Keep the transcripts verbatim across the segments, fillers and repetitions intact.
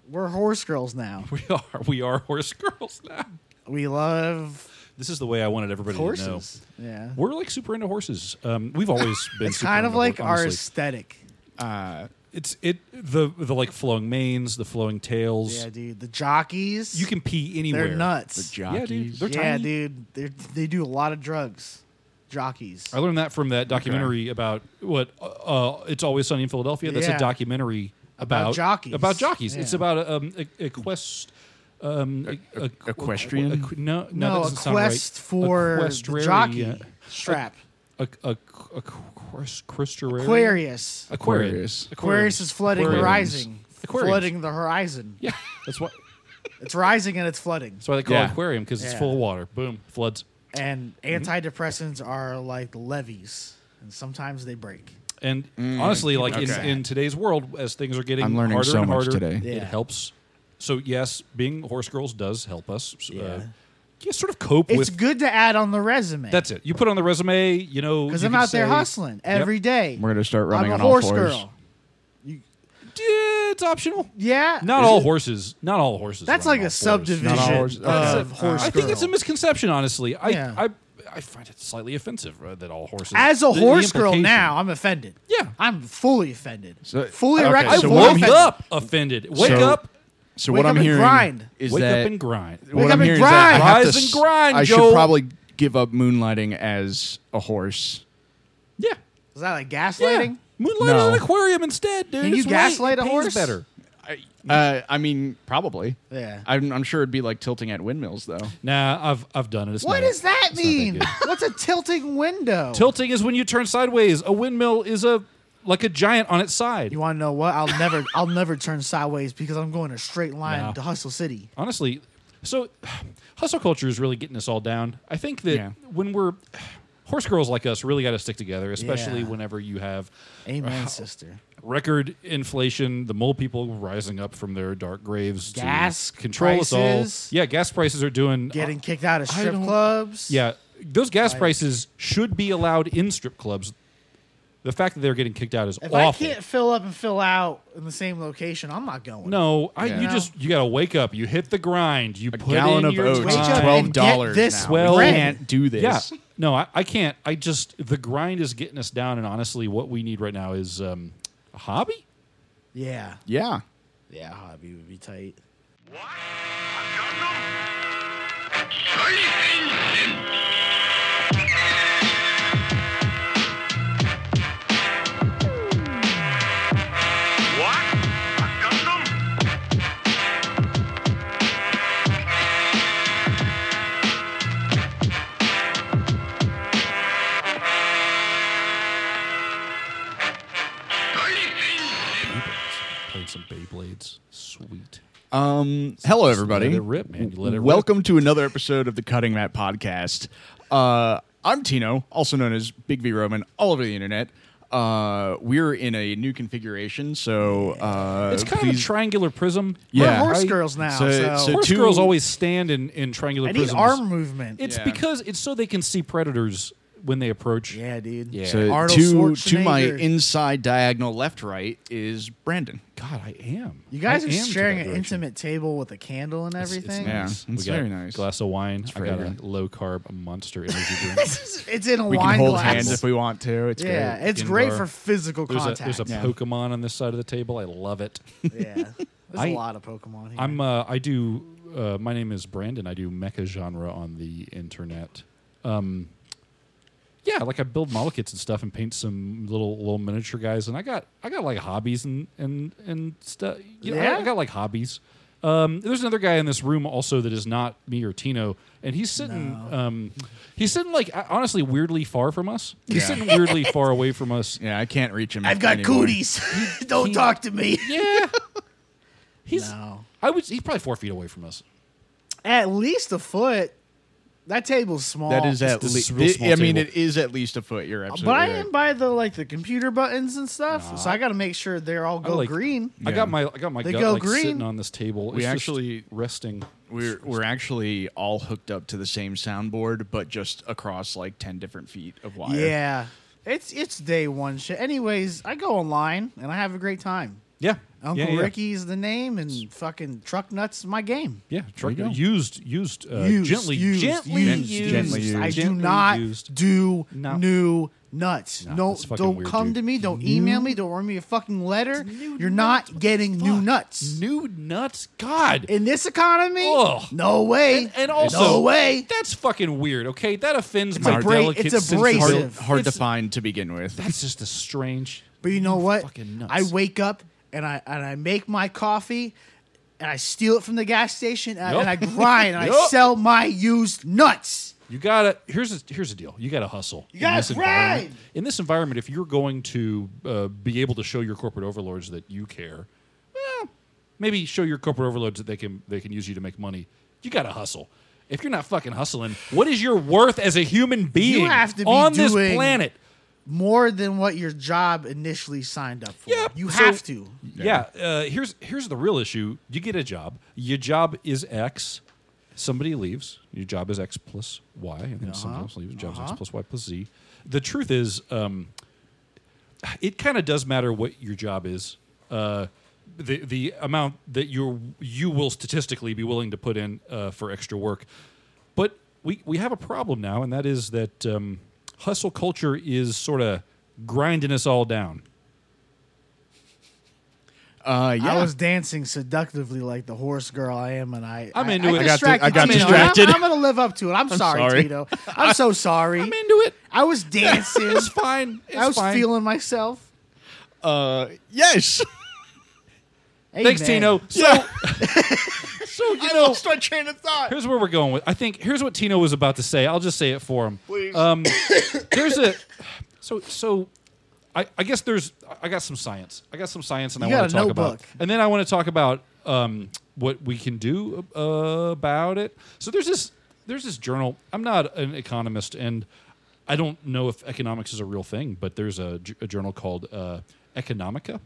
We're horse girls now. We are. We are horse girls now. We love This is the way I wanted everybody horses. to know. Yeah. We're like super into horses. Um, we've always been. It's super kind of into like hor- our honestly. aesthetic. Uh, It's it the the like flowing manes, the flowing tails. Yeah, dude. The jockeys. You can pee anywhere. They're nuts. the Yeah, dude. jockeys. They're yeah, tiny. dude. They they do a lot of drugs. Jockeys. I learned that from that documentary about what uh, It's Always Sunny in Philadelphia. That's Yeah. a documentary About about jockeys. About jockeys. It's Yeah. about um, a, a quest. Um, a, a, equestrian? A, a, no, no, that no, a doesn't sound right. quest for the Equestrian- jockey strap. A, a, a, a quest- Christerarian? Aquarius. Aquarius. Aquarius is flooding, Aquariums. rising, Aquariums. flooding the horizon. Yeah, that's what. It's rising and it's flooding. That's why they call Yeah. it aquarium because it's Yeah. full of water. Boom, floods. And antidepressants are like levees, and sometimes they break. And honestly, like okay. in, in today's world, as things are getting I'm learning harder so and much harder, today. it Yeah. helps. So yes, being horse girls does help us. Uh, Yeah. you sort of cope It's with. good to add on the resume. That's it. You put on the resume. You know, because you I'm can out there say- hustling every day. We're gonna start running I'm a on horse all fours. girl. Yeah, it's optional. Yeah, Not Is all it? horses. Not all horses. that's run like on a all fours. subdivision Not all horses. of Okay. horse I think it's a girl. misconception. Honestly, I Yeah. I I find it slightly offensive uh, that all horses. As a the- the horse girl implication- now, I'm offended. Yeah. I'm fully offended. So- fully okay, erect. I so fully what woke I'm offended. up offended. Wake So- up, So Wake what up I'm and hearing grind. is wake that up and grind. what Wake I'm up and hearing grind. is that I have Rise to and s- grind, I Joel. should probably give up moonlighting as a horse. Yeah. Is that like Yeah. gaslighting? Moonlight No. in an aquarium instead, dude. Can you It's way- gaslight it a pays horse? better. I, uh, I mean, probably. Yeah. I'm, I'm sure it'd be like tilting at windmills, though. Nah, I've I've done it. It's What not- does that it's not mean? good. What's a tilting window? Tilting is when you turn sideways. A windmill is a like a giant on its side. You want to know what? I'll never, I'll never turn sideways because I'm going a straight line No. to Hustle City. Honestly, so hustle culture is really getting us all down. I think that Yeah. when we're horse girls like us, really got to stick together, especially Yeah. whenever you have Amen, sister. record inflation, the mole people rising up from their dark graves, Gas to control us prices. all. Yeah, gas prices are doing Getting kicked out of I strip don't- clubs. Yeah, those gas Like- prices should be allowed in strip clubs. The fact that they're getting kicked out is If awful. I can't fill up and fill out in the same location, I'm not going. No, I, Yeah. you No. just you gotta wake up. You hit the grind. You A put gallon in of your oats Wake is up time. and twelve dollars get this now. Well- we bread. can't do this. Yeah, no, I, I can't. I just the grind is getting us down, and honestly, what we need right now is um, a hobby. Yeah. Yeah. Yeah, hobby would be tight. What? A Gundam? Saihensen! What? A Gundam? Saihensen! Played some Beyblades. Sweet. Um, hello, everybody. Let it rip, man. You let it Welcome to another episode of the Cutting Mat Podcast. Uh, I'm Tino, also known as Big V Roman, all over the internet. Uh, we're in a new configuration, so uh, It's kind of please- a triangular prism. Yeah. We're horse I- girls now, so- so, so Horse two- girls always stand in, in triangular I need prisms. arm movement. It's Yeah. because it's so they can see predators when they approach. yeah, dude. Yeah. So Arnold to to my Schwarzenegger. inside diagonal left right is Brandon. God, I am. You guys I are am to sharing that an direction. intimate table with a candle and It's- it's everything. Yeah, nice. it's we got very nice. A glass of wine. I got a fragrant. low carb monster energy drink. It's in a We wine can hold glass. hands if we want to. It's yeah, great. it's In great bar. for physical There's a, contact. there's a Yeah. Pokemon on this side of the table. I love it. yeah, there's I- a lot of Pokemon here. I'm. Uh, I do. Uh, my name is Brandon. I do mecha genre on the internet. Um, yeah, like I build model kits and stuff and paint some little little miniature guys. And I got I got like hobbies and and and stuff. You know, I, Yeah? I got like hobbies. Um, there's another guy in this room also that is not me or Tino, and he's sitting. Um, he's sitting like uh, honestly weirdly far from us. He's Yeah. sitting weirdly far away from us. Yeah, I can't reach him. I've got anymore. cooties. Don't he- talk to me. Yeah, he's. No. I would. He's probably four feet away from us. At least a foot. That table's small. That is at This is a real least. small I mean, table. it is at least a foot. You're absolutely But I right. am by the like the computer buttons and stuff, Nah. so I got to make sure they're all I go like- green. I Yeah. got my I got my They gut go like green. sitting on this table. We It's just actually- resting. We're we're actually all hooked up to the same soundboard, but just across like ten different feet of wire. Yeah, it's it's day one shit. Anyways, I go online and I have a great time. Yeah. Uncle yeah, yeah. Ricky's the name, and fucking Truck Nuts my game. Yeah, truck, you go. used, used, uh, Used, gently, used, gently used, used, gently used. I do Gently not used. do No. new nuts. No, No, that's fucking don't weird, come dude. to me. Don't email me. Don't write me a fucking letter. new You're nuts. not getting new Fuck. nuts. New nuts. God. In this economy, Ugh. no way. And, and also, no way. That's fucking weird. Okay, that offends It's my abra- delicate it's sensibility. abrasive. Hard to It's- find to begin with. That's just a strange. But you know what? Fucking nuts. I wake up and I and I make my coffee and I steal it from the gas station and, Yup. and I grind and I Yup. sell my used nuts. You gotta. Here's a, here's the deal. You gotta hustle. You gotta in this environment. grind. In this environment, if you're going to uh, be able to show your corporate overlords that you care, well, maybe show your corporate overlords that they can they can use you to make money. You gotta hustle. If you're not fucking hustling, what is your worth as a human being have to be on this doing- planet? More than what your job initially signed up for. Yeah, You so- have to. Yeah. Uh, here's here's the real issue. You get a job. Your job is X. Somebody leaves. Your job is X plus Y, and then somebody else leaves. Your job's X Uh-huh. plus Y plus Z. The truth is, um, it kind of does matter what your job is. Uh, the the amount that you you will statistically be willing to put in uh, for extra work, but we we have a problem now, and that is that um, hustle culture is sort of grinding us all down. Uh, yeah. I was dancing seductively like the horse girl I am, and I. I'm I, into I it. I got distracted di- I got Tito. distracted. I'm, I'm going to live up to it. I'm, sorry, sorry. Tito. I'm so sorry. I'm into it. I was dancing. It's fine. It's I was fine. feeling myself. uh, yes. Thanks, Amen. Tino. So, Yeah. so you I know, lost my train of thought. here's where we're going with. I think here's what Tino was about to say. I'll just say it for him. Please. Um, there's a so so. I, I guess there's. I got some science. I got some science, and You I got want to a talk notebook. about. And then I want to talk about um, what we can do uh, about it. So there's this. There's this journal. I'm not an economist, and I don't know if economics is a real thing. But there's a, j- a journal called uh, Economica.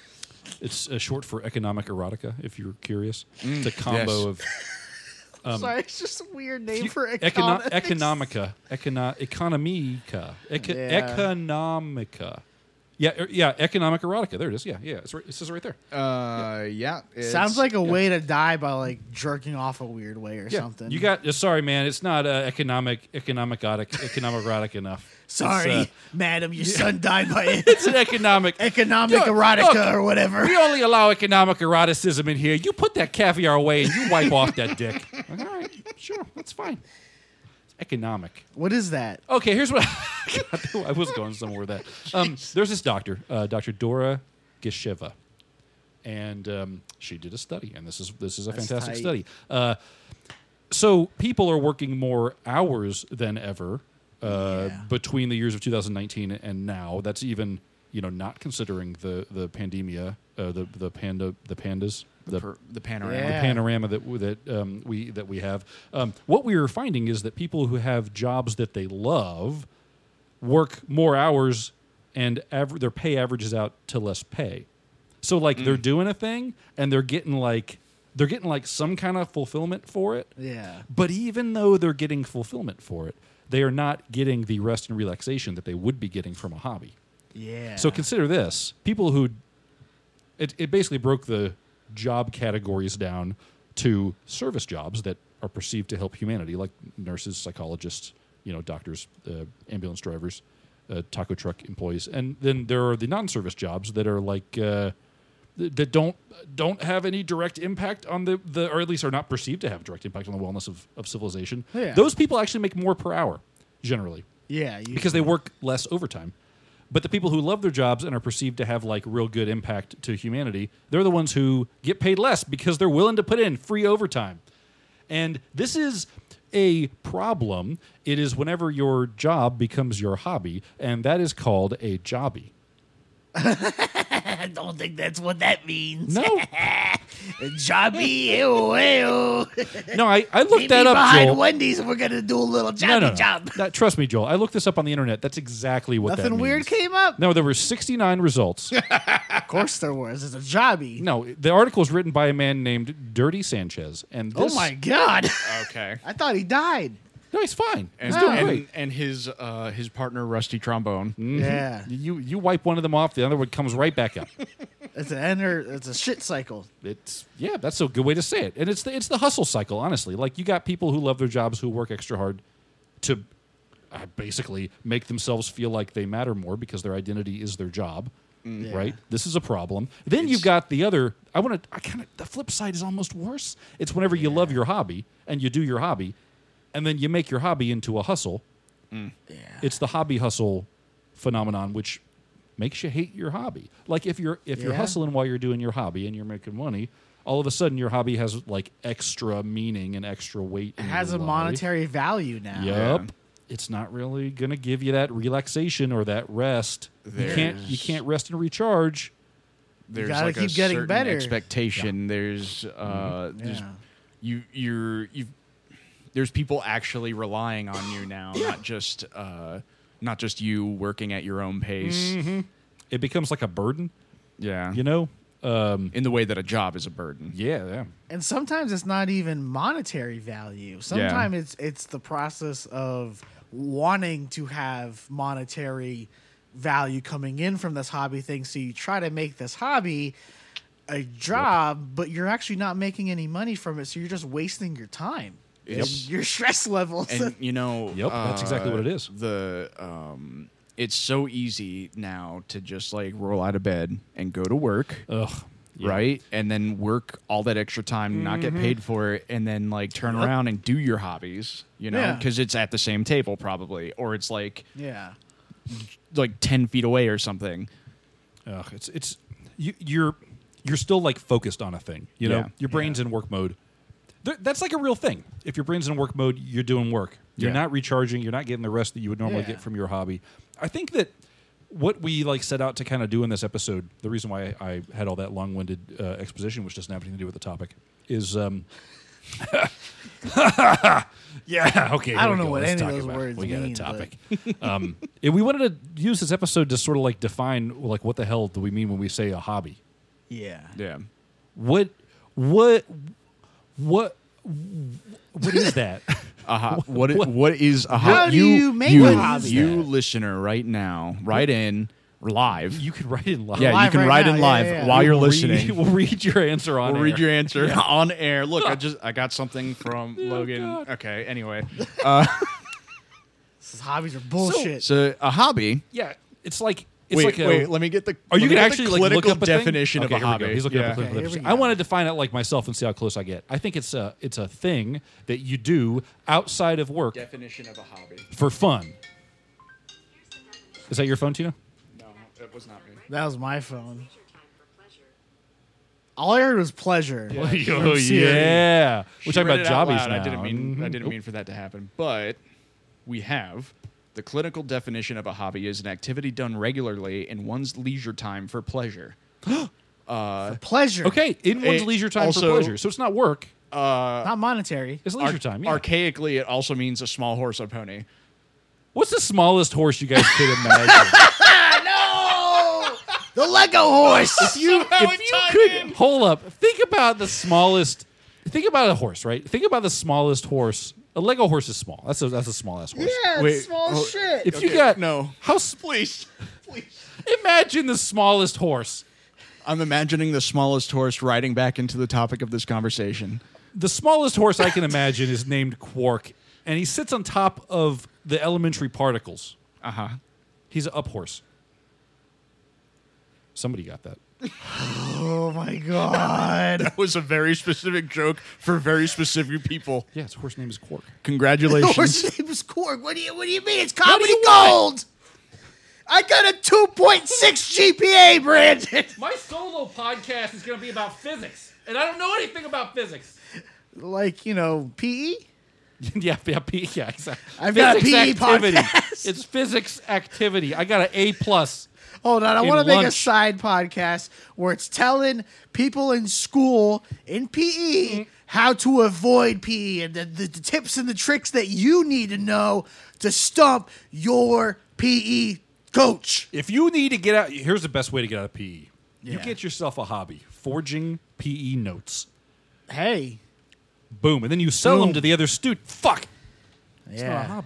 It's uh, short for economic erotica. If you're curious, it's a combo yes. of Sorry, it's just a weird name You- for econo- economics. economica, econo- economica, Eco- Yeah. economica. Yeah, er, yeah, economic erotica. There it is. Yeah, yeah. It's right, it says it right there. Uh, yeah. it's- Sounds like a way to die by like jerking off a weird way or Yeah, something. you got. Uh, sorry, man. It's not uh, economic, economic, economic erotic enough. Sorry, It's, uh, madam, your son died by it's an economic. economic Look, erotica look, or whatever. We only allow economic eroticism in here. You put that caviar away and you wipe off that dick. Like, all right, sure, that's fine. It's economic. What is that? Okay, here's what God, I was going somewhere with that. Um, there's this doctor, uh, Doctor Dora Gesheva, and um, she did a study, and this is this is a That's fantastic tight. study. Uh, so people are working more hours than ever uh, Yeah. between the years of two thousand nineteen and now. That's even you know not considering the the pandemia, uh, the the panda the pandas. The, Per- the panorama. Yeah. the panorama that w- that um, we that we have. Um, what we are finding is that people who have jobs that they love work more hours, and aver- their pay averages out to less pay. So like they're doing a thing, and they're getting like they're getting like some kind of fulfillment for it. Yeah. But even though they're getting fulfillment for it, they are not getting the rest and relaxation that they would be getting from a hobby. Yeah. So consider this: people who it, it basically broke the job categories down to service jobs that are perceived to help humanity, like nurses, psychologists, you know, doctors, uh, ambulance drivers, uh, taco truck employees, and then there are the non-service jobs that are like uh, th- that don't don't have any direct impact on the, the or at least are not perceived to have direct impact on the wellness of, of civilization. Yeah. Those people actually make more per hour generally yeah, you, because they work less overtime. But the people who love their jobs and are perceived to have like real good impact to humanity, they're the ones who get paid less because they're willing to put in free overtime. And this is a problem. It is whenever your job becomes your hobby, and that is called a jobby. I don't think that's what that means. No, Jobby, ew, ew. no, I, I looked Meet that me up, behind Joel. Wendy's and we're gonna do a little jobby No, no, no. job. That- trust me, Joel. I looked this up on the internet. That's exactly what that Nothing weird means. came up. No, there were sixty-nine results. Of course there was. It's a jobby. No, the article is written by a man named Dirty Sanchez, and Oh this, my god! Okay. I thought he died. no, he's fine. And, He's doing and, great. and his uh, his partner Rusty Trombone. Mhm. Yeah. You you wipe one of them off, the other one comes right back up. It's an enter. It's a shit cycle. It's yeah, that's a good way to say it. And it's the it's the hustle cycle, honestly. Like you got people who love their jobs who work extra hard to uh, basically make themselves feel like they matter more because their identity is their job. Yeah. Right? This is a problem. Then you've got the other I want to I kind of the flip side is almost worse. It's whenever you love your hobby and you do your hobby and then you make your hobby into a hustle. Yeah. It's the hobby hustle phenomenon which makes you hate your hobby. Like if you're if you're Yeah. hustling while you're doing your hobby and you're making money, all of a sudden your hobby has like extra meaning and extra weight. It in has a your life. monetary value now. Yep. Yeah. It's not really going to give you that relaxation or that rest. You can't you There's- can't rest and recharge. There's gotta like a keep getting certain better. expectation. There's uh, there's Yeah. you you're you. There's people actually relying on you now, not just uh, not just you working at your own pace. It becomes like a burden, Yeah, you know? Um, in the way that a job is a burden. yeah, yeah. And sometimes it's not even monetary value. Sometimes it's it's the process of wanting to have monetary value coming in from this hobby thing. So you try to make this hobby a job, but you're actually not making any money from it. So you're just wasting your time. Yep. And your stress levels. And you know, Yep, that's exactly what it is. The um, it's so easy now to just like roll out of bed and go to work. Ugh. Yeah. Right, and then work all that extra time, not get paid for it, and then like turn around and do your hobbies, you know, Yeah. because it's at the same table probably, or it's like yeah. like ten feet away or something. Ugh, it's it's you, you're you're still like focused on a thing. You know, Yeah. your brain's in work mode. Th- that's like a real thing. If your brain's in work mode, you're doing work. You're Yeah. not recharging. You're not getting the rest that you would normally Yeah. get from your hobby. I think that what we like set out to kind of do in this episode, the reason why I, I had all that long-winded uh, exposition, which doesn't have anything to do with the topic, is um, yeah, okay. I here don't we know go. what Let's any of talk those about it. words We got mean, a topic. um, and we wanted to use this episode to sort of like define like what the hell do we mean when we say a hobby? Yeah. Yeah, What what what what is that? uh-huh. what, what- what is a How hobby? do you make a hobby? You listener, right now, write in live. You could write in live. Yeah, you Live can right write now, in yeah, live yeah, yeah. while you're We'll listening. Read, we'll read your answer on We'll air. read your answer on air. Look, I just I got something from Logan. God. Okay, anyway, These hobbies are bullshit. so a hobby. Yeah, it's like it's wait, like a, wait. Let me get the. Are you let me gonna get actually the like look clinical up a thing? definition Okay, of a here we go. hobby? He's looking yeah. up a clinical Okay, here we definition. I go. want to define it like myself and see how close I get. I think it's a it's a thing that you do outside of work Definition of a hobby. for fun. Is that your phone, Tina? No, that was not me. That was my phone. All I heard was pleasure. Oh From Siri. yeah, we're She talking read about it out jobbies loud. now. I didn't mean I Mhm. didn't mean for that to happen, but we have the clinical definition of a hobby is an activity done regularly in one's leisure time for pleasure. Pleasure. Okay, in one's It leisure time also- for pleasure. So it's not work. Not monetary. It's leisure Ar- time. Yeah. Archaically, it also means a small horse or pony. What's the smallest horse you guys could imagine? No! The Lego horse! you, if you could hold up, think about the smallest. Think about a horse, right? Think about the smallest horse. A Lego horse is small. That's a that's a small ass horse. Yeah, Wait, it's small oh, as shit. If you Okay, got no. how s- Please, please. imagine the smallest horse. I'm imagining the smallest horse riding back into the topic of this conversation. The smallest horse I can imagine is named Quark, and he sits on top of the elementary particles. Uh huh. He's an up horse. Somebody got that. Oh my god. That was a very specific joke for very specific people. Yeah, his horse name is Quark. The Congratulations. horse name is Korg. What do you what do you mean? It's do comedy you want? gold! I got a two point six G P A, Brandon! My solo podcast is going to be about physics, and I don't know anything about physics. Like, you know, P E? yeah, yeah, P- yeah, exactly. I've got a P E activity. podcast. It's physics activity. I got an A plus. Hold on, I In want to make a lunch. side podcast where it's telling people in school in P E Mm. how to avoid P E and the, the, the tips and the tricks that you need to know to stump your P E coach. If you need to get out, here's the best way to get out of P E. You Yeah. get yourself a hobby, forging P E notes. Hey. Boom, and then you sell them Boom. to the other student. Fuck. It's not a Yeah. hobby anymore. You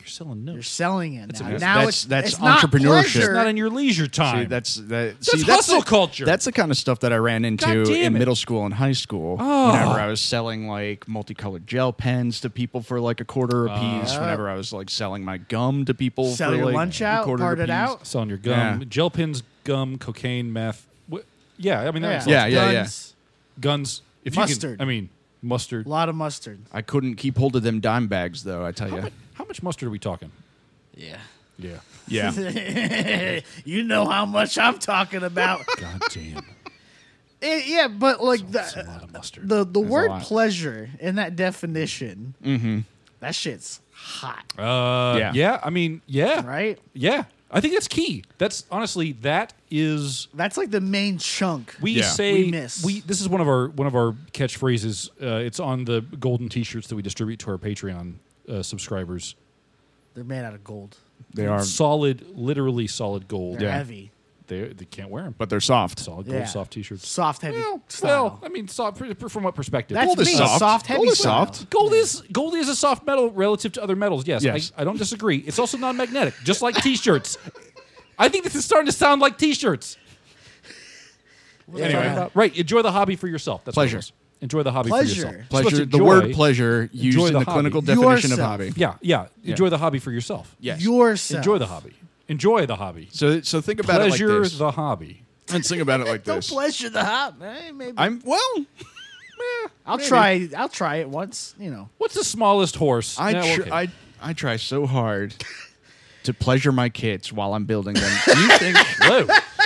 You're selling notes. You're selling it That's now. a- now that's- it's that's it's not entrepreneurship. pleasure. It's not in your leisure time. See, that's that. That's see, hustle the, culture. That's the kind of stuff that I ran into God damn in it. middle school and high school. Oh. Whenever I was selling like multicolored gel pens to people for like a quarter a piece. Yeah. Whenever I was like selling my gum to people Sell for your like lunch a out, quarter part a it piece. out. selling your gum, Yeah. gel pens, gum, cocaine, meth. Wh- Yeah, I mean, that makes Yeah, sense. yeah, yeah. Guns, Guns. If Mustard. You can, I mean, mustard. A lot of mustard. I couldn't keep hold of them dime bags though. I tell How, you. much, how much mustard are we talking? Yeah. Yeah. Yeah. You know how much I'm talking about. God damn. Eh, yeah, but like That's a the lot of mustard. the, the a word lot. pleasure in that definition, mm-hmm. that shit's hot, Uh, Yeah. yeah. I mean, yeah. right? Yeah. I think that's key. That's honestly, that is. That's like the main chunk. We Yeah. say We miss. we. This is one of our one of our catchphrases. Uh, it's on the golden T-shirts that we distribute to our Patreon uh, subscribers. They're made out of gold. They are, Solid, literally solid gold. They're Yeah. heavy, They they can't wear them. but they're soft. Solid gold Yeah. soft T-shirts. soft, heavy Well, style. well, I mean, soft fr- from what perspective? That's Gold is me, soft. soft, heavy Gold is style. soft. Gold is gold is a soft metal relative to other metals. Yes, Yes. I, I don't disagree. It's also non-magnetic, just like T-shirts. I think this is starting to sound like T-shirts. Yeah. Anyway. Right, enjoy the hobby for yourself. That's what it Pleasure. is. Enjoy the hobby for Pleasure. yourself. You're Pleasure. supposed The to word enjoy- pleasure used enjoy in the the, hobby. clinical definition of Yourself. hobby. Yeah, yeah. Enjoy the hobby for yourself. Yes. Yourself. Enjoy the hobby. Enjoy the hobby. So so think about Pleasure it like this. the hobby. Let's think about it like Don't this. pleasure the hop. Eh, maybe. I'm well. I'll maybe. try. I'll try it once. You know. What's the smallest horse? I Yeah, tr- okay. I I try so hard to pleasure my kids while I'm building them. Do you think Whoa.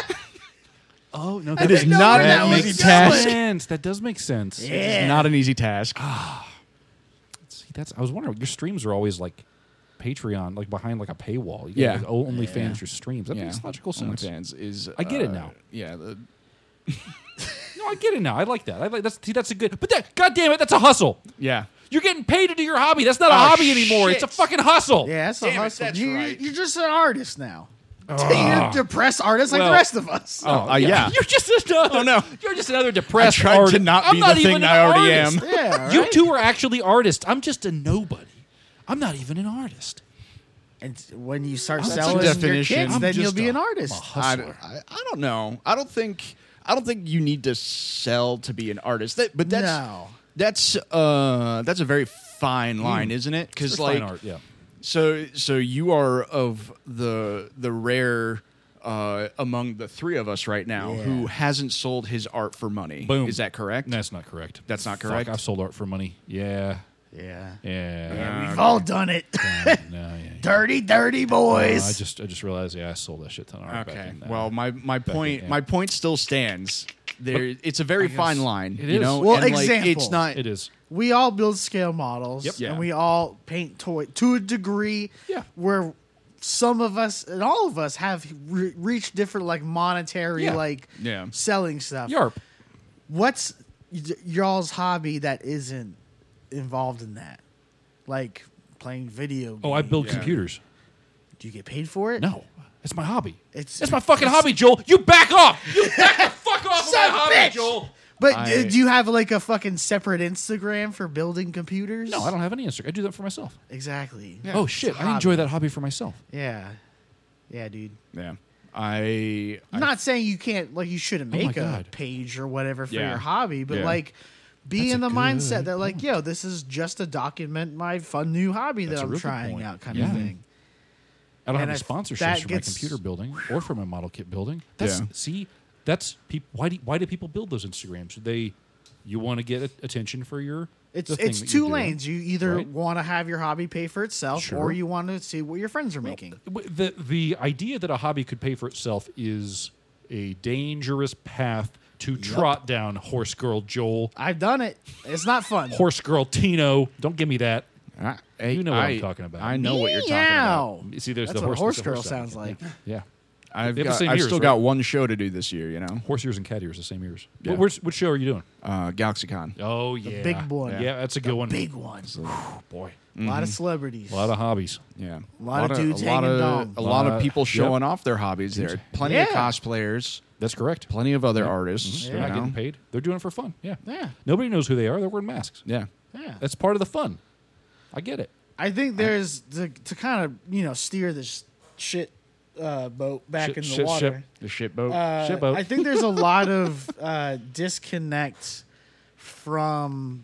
Oh no, it is know not where that an was easy going. task? sense. That does make sense. Yeah. It's not an easy task. See, that's. I was wondering. Your streams are always like Patreon, like behind like a paywall. You Yeah. Like, OnlyFans Yeah. your streams. That Yeah. makes logical sense. OnlyFans is. I get it uh, now. Yeah. The, No, I get it now. I like that. I like that's. See, that's a good. But that. God damn it, that's a hustle. yeah. You're getting paid to do your hobby. That's not a Oh, hobby anymore. shit. It's a fucking hustle. Yeah, that's a Damn it, hustle. that's you, right. You're just an artist now. Ah. You're a depressed artist like Well- the rest of us. Oh, uh, yeah. You're just another. Oh, no. You're just another I depressed tried artist. to not I'm be not the even thing an I already artist. am. Yeah, You right? two are actually artists. I'm just a nobody. I'm not even an artist. And when you start I'm selling just a your definition. kids, I'm then you'll just be a- an artist. I'm a I, hustler. I, I don't know. I don't think. I don't think you need to sell to be an artist. That, but that's No. that's uh that's a very fine line, isn't it? Because It's like fine art, yeah. so so you are of the the rare uh, among the three of us right now Yeah. who hasn't sold his art for money. Boom. Is that correct? That's not correct. That's not Fuck, correct? I've sold art for money. Yeah. Yeah. Yeah. Yeah, we've all done it. no, yeah, yeah. dirty, dirty boys. Uh, I just I just realized, yeah, I sold that shit ton of art. Okay. Back in, uh, Well, my my point yeah. my point still stands. There, it's a very guess fine line. it you is. know, Well, and like, example. it's not. it is. we all build scale models, Yep. Yeah. and we all paint toy to a degree. Yeah. Where some of us and all of us have re- reached different like monetary Yeah. like Yeah. selling stuff. Yarp. What's y- y'all's hobby that isn't involved in that? Like playing video games. Oh, I build Yeah. computers. Do you get paid for it? No. It's my hobby. It's- It's my fucking hobby, Joel. You back off. You back the fuck off of my Son of a hobby, bitch. Joel. But I- uh, do you have like a fucking separate Instagram for building computers? No, I don't have any Instagram. I do that for myself. Exactly. Yeah. Oh shit, It's a I enjoy hobby. that hobby for myself. Yeah. Yeah, dude. Yeah. I. I'm I not saying you can't, like, you shouldn't Oh my make a God. page or whatever for Yeah. your hobby, but Yeah. like, be That's in a the mindset good that, like, yo, this is just to document my fun new hobby That's a that I'm real good trying point. out, kind Yeah. of thing. I don't And have any if that sponsorships for gets- my computer building or for my model kit building. That's Yeah. see, that's people. Why do why do people build those Instagrams? They, you want to get a- attention for your. It's the thing it's that two you're doing. lanes. You either right? want to have your hobby pay for itself, Sure. or you want to see what your friends are making. W- The the idea that a hobby could pay for itself is a dangerous path to trot down. Horse girl Joel, I've done it. It's not fun. horse girl Tino. Don't give me that. I, I- You know what I- I'm talking about. I know what you're talking about. Meow. See, there's That's the what horse. a horse there's the girl sound. sounds like. Yeah, I've, They have the got, same I've ears, still right? got one show to do this year. You know, horse ears and cat ears, the same ears. Yeah. What, which, which show are you doing? uh, GalaxyCon. Oh yeah, big one. Yeah, that's a good one. Big one. Oh, boy, A lot of celebrities. a lot of hobbies. Yeah, A lot of dudes a lot hanging of, dong. a lot Uh, of people yep. showing off their hobbies there. Plenty of Yeah. cosplayers, That's correct. plenty of other artists. They're you not know? getting paid. They're doing it for fun. Yeah. Yeah. Nobody knows who they are. They're wearing masks. Yeah, Yeah. That's part of the fun. I get it. I think there's to, to kind of you know steer this shit uh, boat back Shit- in the shit water. ship. The shit boat. Uh, Ship boat. I think there's a lot of uh, disconnect from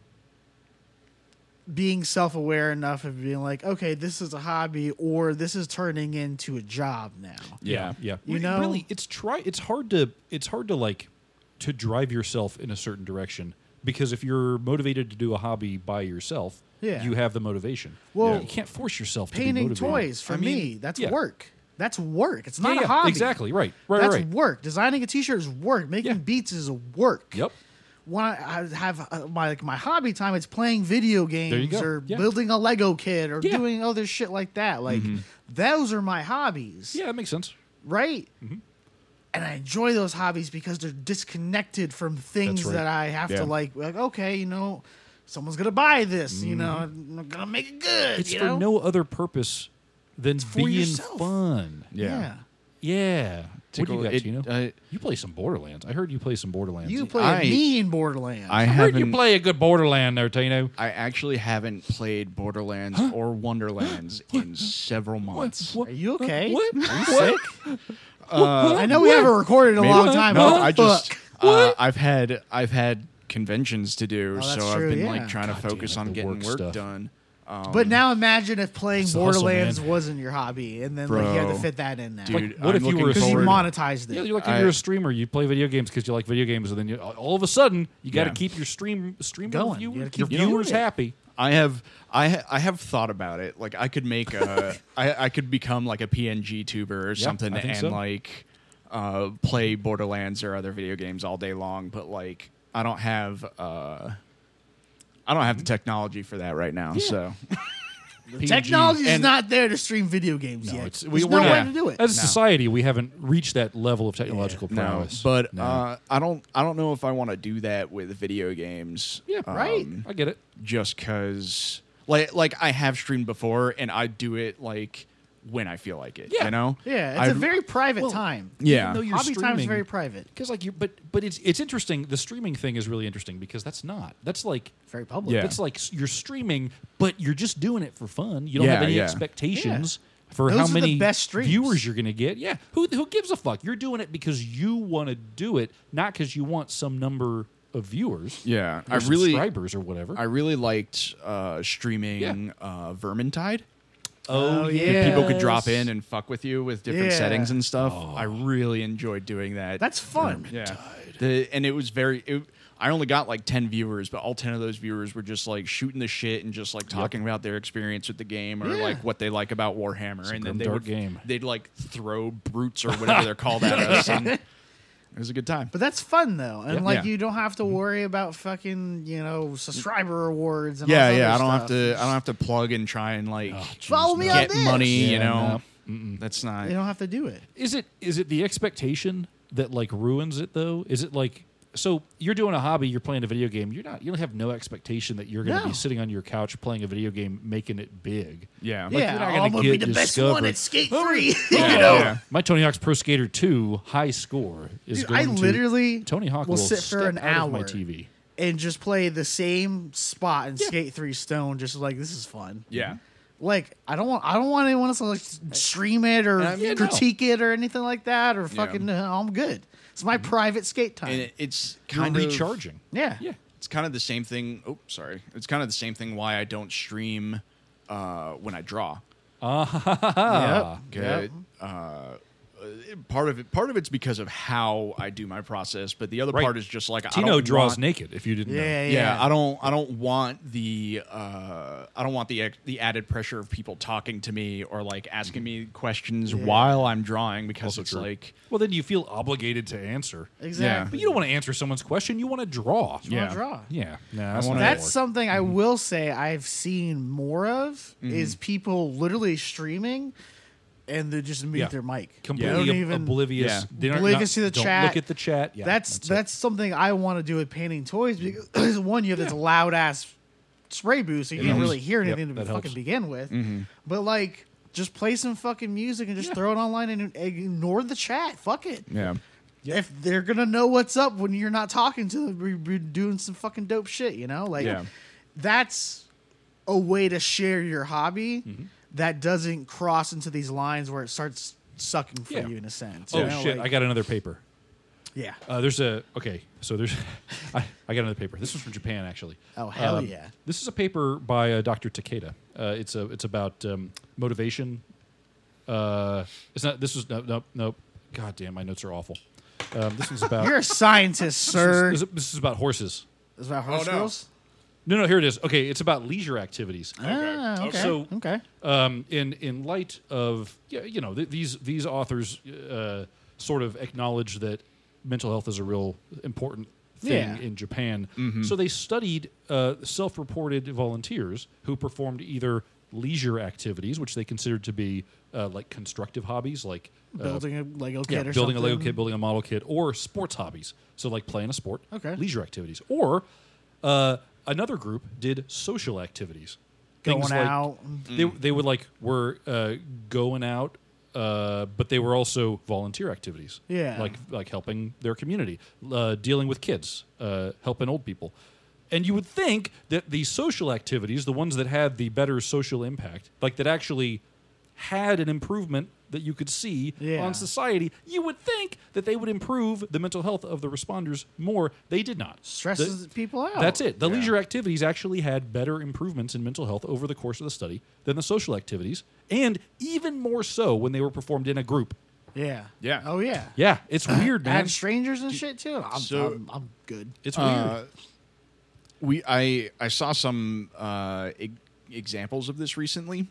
being self-aware enough of being like, okay, this is a hobby, or this is turning into a job now. Yeah. yeah. You Re- know? really, it's try. It's hard to. It's hard to like to drive yourself in a certain direction because if you're motivated to do a hobby by yourself, Yeah. you have the motivation. Well, you can't force yourself to be Painting motivated. toys for I mean, me, that's yeah. work. That's work. It's Yeah, not yeah, a hobby. exactly. Right. Right. That's right. work. Designing a T-shirt is work. Making Yeah. beats is work. Yep. When I I have uh, my like my hobby time, it's playing video you games go. or Yeah. building a Lego kit or Yeah. doing other shit like that. Like those are my hobbies, Yeah, that makes sense. right? And I enjoy those hobbies because they're disconnected from things right. that I have Yeah. to like. Like okay, you know, someone's gonna buy this. You know, I'm gonna make it good. It's you for know? no other purpose than for being yourself. fun. yeah. Yeah. What do you Tickle- got, it- Tino? uh, you play some Borderlands. I heard you play some Borderlands. You play I- a mean Borderlands. I I heard you haven't. play a good Borderland there, Tino. I actually haven't played Borderlands or Wonderlands in several months. Are you okay? What? Are you What? sick? I know we haven't recorded in a Maybe- long time. No, but I just fuck. uh, I've had I've had conventions to do, Oh, so that's I've true, been yeah. like trying to God damn focus it, on the getting work work, stuff. done. Um, But now imagine if playing It's the hustle, Borderlands man. wasn't your hobby, and then like, you had to Bro. fit that in now. dude, Like, what I'm if you looking were a because you forward- monetized it. Yeah, you're like I- you're a streamer. You play video games because you like video games, and then you, all of a sudden you got to Yeah. keep your stream stream Going. viewer- You gotta your keep doing viewers it. happy. I have I ha- I have thought about it. Like I could make a I I could become like a P N G tuber or something I think and so. like uh, play Borderlands or other video games all day long. But like I don't have uh, I don't have the technology for that right now. So The technology is And- not there to stream video games yet. it's- There's we- no we're way not- to do it. As a No. society, we haven't reached that level of technological no, prowess. but No. uh, I don't I don't know if I want to do that with video games. yeah, right. um, I get it. Just because like like I have streamed before and I do it like when I feel like it. Yeah. You know. Yeah, it's I'd- a very private well, time. Yeah. Even though you're Hobby time is streaming- very private. Because like you, but but it's it's interesting. The streaming thing is really interesting because that's not. That's like Very public. Yeah. It's like s- you're streaming, but you're just doing it for fun. You don't Yeah, have any yeah. expectations for Those how are the many best streams. viewers you're going to get. Yeah, who who gives a fuck? You're doing it because you want to do it, not because you want some number of viewers. Yeah, or I really subscribers or whatever. I really liked uh, streaming Yeah. uh, Vermintide. Oh, If yeah. people could drop Yes. in and fuck with you with different Yeah. settings and stuff. Oh. I really enjoyed doing that. That's fun. yeah. The, and it was very. It, I only got like ten viewers, but all ten of those viewers were just like shooting the shit and just like talking about their experience with the game or Yeah. like what they like about Warhammer. a And then grim, they dark would game. they'd like throw brutes or whatever they're called at us. And it was a good time. But that's fun though, and Yeah. like Yeah. you don't have to worry about fucking you know subscriber rewards. And Yeah, all this yeah. I other don't have stuff. to. I don't have to plug and try and like Oh, jeez, Follow me no. on get this. money. Yeah, you know, no. that's not. You don't have to do it. Is it is it the expectation that like ruins it though? Is it like so you're doing a hobby, you're playing a video game, you're not you don't have no expectation that you're going to No. be sitting on your couch playing a video game making it big. Yeah. Like, yeah, you're not oh, gonna I'm gonna be get the best one discovered. at Skate Three. Yeah, you know, yeah. My Tony Hawk's Pro Skater two high score is Dude, I going to literally Tony Hawk will will sit for step an out of my hour T V. and just play the same spot in Yeah. Skate Three Stone. Just like this is fun. Yeah. Like I don't want I don't want anyone else to like stream it or I mean, critique it or anything like that or Yeah. fucking. Uh, I'm good. It's my private skate time. And it, it's You're kind of recharging. yeah. Yeah. It's kind of the same thing. Oh, sorry. It's kind of the same thing. Why I don't stream uh, when I draw. Ah. Yep. Okay. Uh, part of it, part of it's because of how I do my process, but the other Right. part is just like I Tino don't draws want, naked if you didn't know. Yeah, yeah. Yeah, I don't. I don't want the. Uh, I don't want the ex- the added pressure of people talking to me or like asking me questions while I'm drawing because Also it's true. like Well, then you feel obligated to answer. Exactly. But you don't want to answer someone's question. You want to draw. You wanna Yeah. draw. Yeah. Nah, that's wanna- not That's work. something I will say I've seen more of Mm-hmm. is people literally streaming and they just mute Yeah. their mic. They completely don't ob- even- oblivious. Yeah. They don't- Oblivious to the don't chat. Look at the chat. Yeah, that's it. that's something I want to do with painting toys because one, you have this loud ass spray booth, so you It can't helps. really hear Yep, anything that to fucking helps. begin with. Mm-hmm. But like, just play some fucking music and just Yeah. throw it online and ignore the chat. Fuck it. yeah. If they're gonna know what's up when you're not talking to them, we're we're doing some fucking dope shit. You know, like Yeah. that's a way to share your hobby Mm-hmm. that doesn't cross into these lines where it starts sucking for Yeah. you in a sense. Oh you know, shit! like- I got another paper. yeah. Uh, there's a okay. So there's I, I got another paper. This was from Japan actually. Oh, hell Um, yeah. This is a paper by uh, Doctor Takeda. Uh, it's a it's about um, motivation. Uh, it's not. This was no no no. God damn, my notes are awful. Um, this one's about. You're a scientist, sir. This is, this is about horses. Is that horse no. girls? No, no, here it is. Okay, it's about leisure activities. Ah, okay. So- okay. Um, in in light of yeah, you know, th- these these authors uh, sort of acknowledge that mental health is a real important thing Yeah. in Japan. So they studied uh, self-reported volunteers who performed either leisure activities, which they considered to be uh, like constructive hobbies, like uh, Building a Lego kit yeah, or building something. a Lego kit, building a model kit, or sports hobbies. So like playing a sport, Okay. leisure activities, or uh, another group did social activities, Going Things like- out. They they would like were uh, going out, uh, but they were also volunteer activities. Yeah. like like helping their community, uh, dealing with kids, uh, helping old people. And you would think that the social activities, the ones that had the better social impact, like that actually had an improvement that you could see Yeah. on society, you would think that they would improve the mental health of the responders more. They did not. Stresses The- people out. That's it. The Yeah. leisure activities actually had better improvements in mental health over the course of the study than the social activities, and even more so when they were performed in a group. Yeah. Yeah. Oh, yeah. Yeah, it's weird, man. And strangers and shit, too. I'm, So- I'm, I'm good. It's weird. Uh, we I I saw some uh, e- examples of this recently.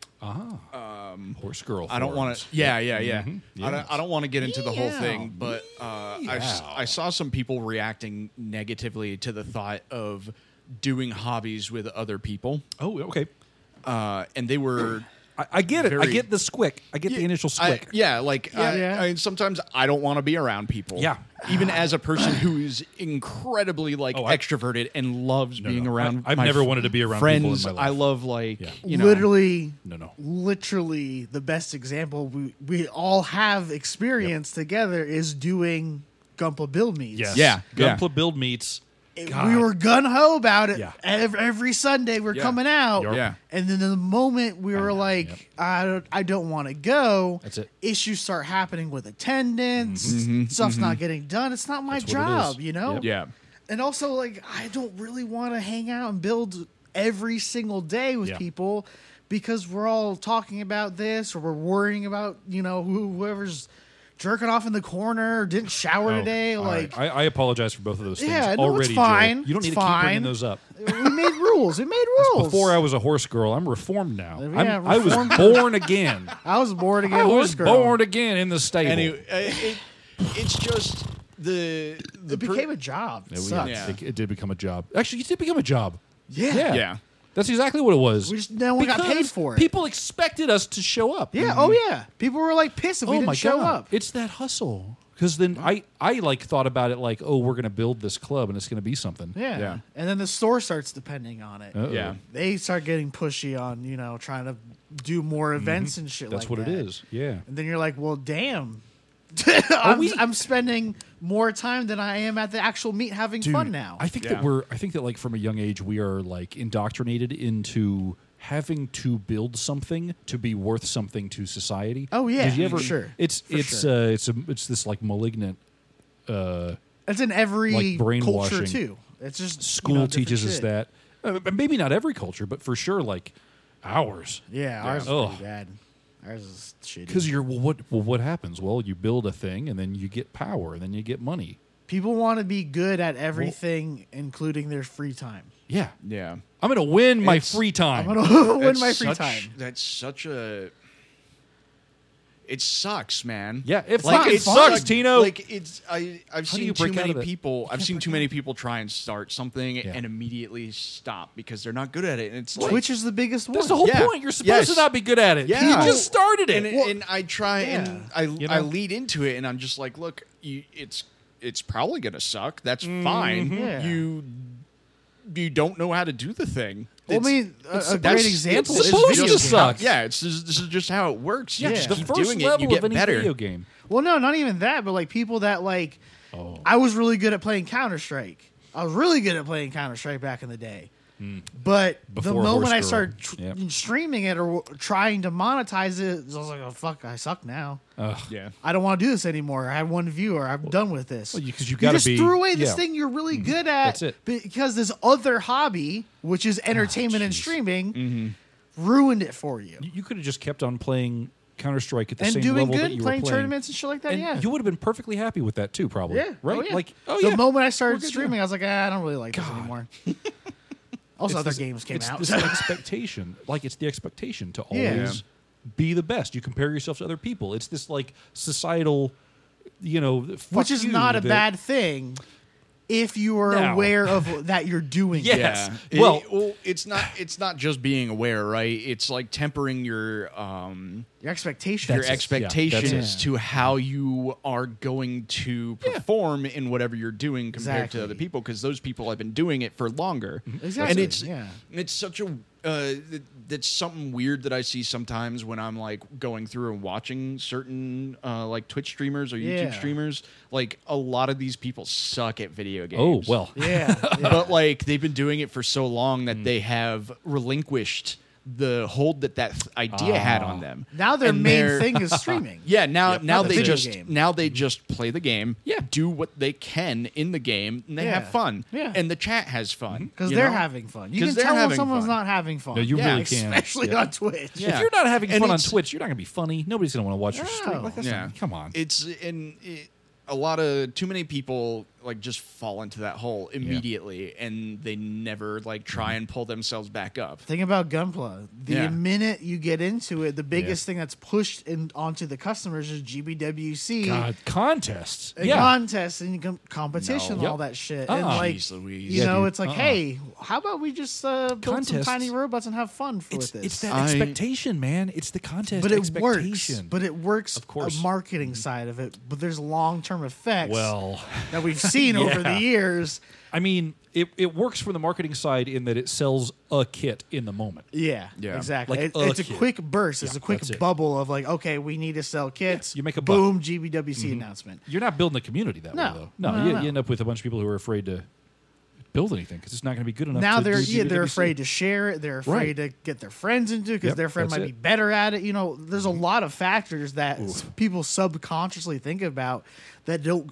Horse girl. I don't want forums. to. Yeah, yeah, yeah. Mhm. I don't, I don't want to get into the whole Yeah. thing, but uh, I, s- Yeah. I saw some people reacting negatively to the thought of doing hobbies with other people, Oh, okay. uh, and they were. I, I get it. I Very- get the squick. I get the initial I- squick. yeah, like I, Yeah. I mean, sometimes I don't want to be around people. Yeah. even as a person who is incredibly like Oh, I- extroverted and loves No, being no. around. I- I've my never f- wanted to be around friends. people in my life. I love like Yeah. you know literally, No, no. literally, the best example we, we all have experience together is doing Gumpa Build Meets. Yes. Yeah, yeah. Gunpla build meets. It- God. we were gun ho about it. Yeah. Every, every Sunday we're Yeah. coming out. Yup. Yeah. And then the moment we were know, like, yep. I don't, I don't want to go. That's it. Issues start happening with attendance. Mm-hmm. Stuff's not getting done. It's not my That's what it job, is. you know. Yep. yeah. And also, like, I don't really want to hang out and build every single day with Yeah. people because we're all talking about this or we're worrying about, you know, who, whoever's jerking off in the corner or didn't shower Oh, today. all Like, right. I, I apologize for both of those things Yeah, no, it's already. Joe. fine. You don't need It's to keep bringing fine. those up. we made rules. We made rules. Before I was a horse girl, I'm reformed now. Yeah, I'm, I was reformed. born again. I was born again. I horse was girl. born again in the stable. Anyway, uh, it, it's just the the It per- became a job. It It, sucks. Yeah. it, it did become a job. Actually, it did become a job. Yeah. Yeah. Yeah. That's exactly what it was. We just no one got paid Because for it. People expected us to show up. yeah. Oh yeah. People were like pissed if we oh didn't my show God. up. It's that hustle. Because then I, I like thought about it like, oh, we're going to build this club and it's going to be something. Yeah. Yeah. And then the store starts depending on it. Uh-oh. Yeah. They start getting pushy on, you know, trying to do more events and shit Mm-hmm. That's like what that. it is. Yeah. And then you're like, well, damn. I'm, we- I'm spending more time than I am at the actual meet having fun now. I think Yeah. that we're I think that like from a young age we are like indoctrinated into having to build something to be worth something to society. Oh, yeah, Did you ever, for sure. It's For it's sure. uh it's a it's this like malignant uh it's in every like brainwashing. culture, too. It's just you school know, different teaches us shit. that. Uh, maybe not every culture, but for sure like ours. Yeah, ours is Ugh. pretty bad. Ours is shitty. Because you're well, what well, what happens? Well, you build a thing, and then you get power, and then you get money. People want to be good at everything, including their free time. Yeah, Yeah. I'm gonna win my It's- free time. I'm gonna win That's my free such- time. That's such a. It sucks, man. Yeah, it not fucking fun. sucks, like, Tino. Like it's I I've How do you seen too break out many of it? people. I've seen too many people try and start something Yeah. and immediately stop because they're not good at it. And it's like, Twitch is the biggest one. That's the whole Yeah. point. You're supposed Yes. to not be good at it. Yeah. You just started it. and, and I try and yeah. I You I know? lead into it and I'm just like, look, you, it's it's probably gonna suck. That's fine. Yeah. You you don't know how to do the thing. Well, I It's- mean, a, a that's- great example it's is supposed video to games. suck. Yeah, it's this, this is just how it works. You Yeah. just the keep first doing it, level you get of any better. video game. Well, no, not even that, but like people that like, Oh. I was really good at playing Counter Strike. I was really good at playing Counter Strike back in the day. But Before the moment Horse I Girl. started tr- Yep. streaming it or trying to monetize it, I was like, oh, fuck, I suck now. Ugh. Yeah. I don't want to do this anymore. I have one viewer. I'm done with this. Well, you- 'cause you You gotta just be- threw away this yeah. Mm-hmm. thing you're really good at. That's it. Because this other hobby, which is entertainment and jeez. streaming, ruined it for you. You, you could have just kept on playing Counter Strike at the And same doing level that good, you playing were playing. tournaments and shit like that. And yeah. you would have been perfectly happy with that too, probably. Yeah. Right? Oh, yeah. Like, oh the yeah. moment I We're started good, streaming, yeah. I was like, ah, I don't really like this God. anymore. Also, It's other this- games came it's out. This so- expectation, like it's the expectation to Yeah. always be the best. You compare yourself to other people. It's this like societal, you know, fuck Which is you not a that- bad thing if you are No. aware of that you're doing Yeah. it. Yes. It- Well- well, it's not. It's not just being aware, right? It's like tempering your um, Your expectations. your That's it. Yeah, expectations that's it. to how you are going to perform in whatever you're doing compared Exactly. to other people, because those people have been doing it for longer. Exactly, And it's yeah. it's such a uh, th- that's something weird that I see sometimes when I'm like going through and watching certain uh, like Twitch streamers or YouTube Yeah. streamers. Like a lot of these people suck at video Oh games. well. Yeah. yeah. But like they've been doing it for so long Mm. that they have relinquished the hold that that th- idea had Ah. on them. now their And main they're- thing is streaming. Yeah, now Yep. now Not the they video just game. now they just play the game, Yeah. do what they can in the game, and they Yeah. have fun. Yeah. And the chat has fun Because you they're know? having fun. You 'Cause can they're tell when having someone's fun. not having fun. No, you Yeah. really can. Especially Yeah. on Twitch. Yeah. If you're not having And fun on it's- Twitch, you're not going to be funny. Nobody's going to want to watch your stream. No. Like, that's Yeah. not- come on. It's in it, a lot of too many people like just fall into that hole immediately, and they never like try Mm-hmm. and pull themselves back up. Think about Gunpla. The Yeah. minute you get into it, the biggest thing that's pushed in, onto the customers is G B W C. God, contests. and Yeah. contests and com- competition, No. and all Yep. that shit. Uh-uh. And like, Jeez Louise. you Yeah, know, dude. it's like, Uh-uh. hey, how about we just uh, build some Contests. tiny robots and have fun for, It's, with this? it's that I- expectation, man. It's the contest but it works. expectation. But it works. Of course. a marketing side of it. But there's long term effects well, that we've seen over the Yeah. years. I mean, it, it works from the marketing side in that it sells a kit in the moment. Yeah, Yeah. exactly. Like It- a it's a kid. quick burst. It's Yeah, a quick that's it. bubble of like, okay, we need to sell kits. you make a buck. boom, G B W C announcement. You're not building a community that No. way, though. No, No, no, you, no. you end up with a bunch of people who are afraid to build anything because it's not going to be good enough. Now to they're do yeah, they're G W C. afraid to share it. They're afraid to get their friends into it because Yep, their friend that's might be it. better at it. You know, there's a lot of factors that s- people subconsciously think about that don't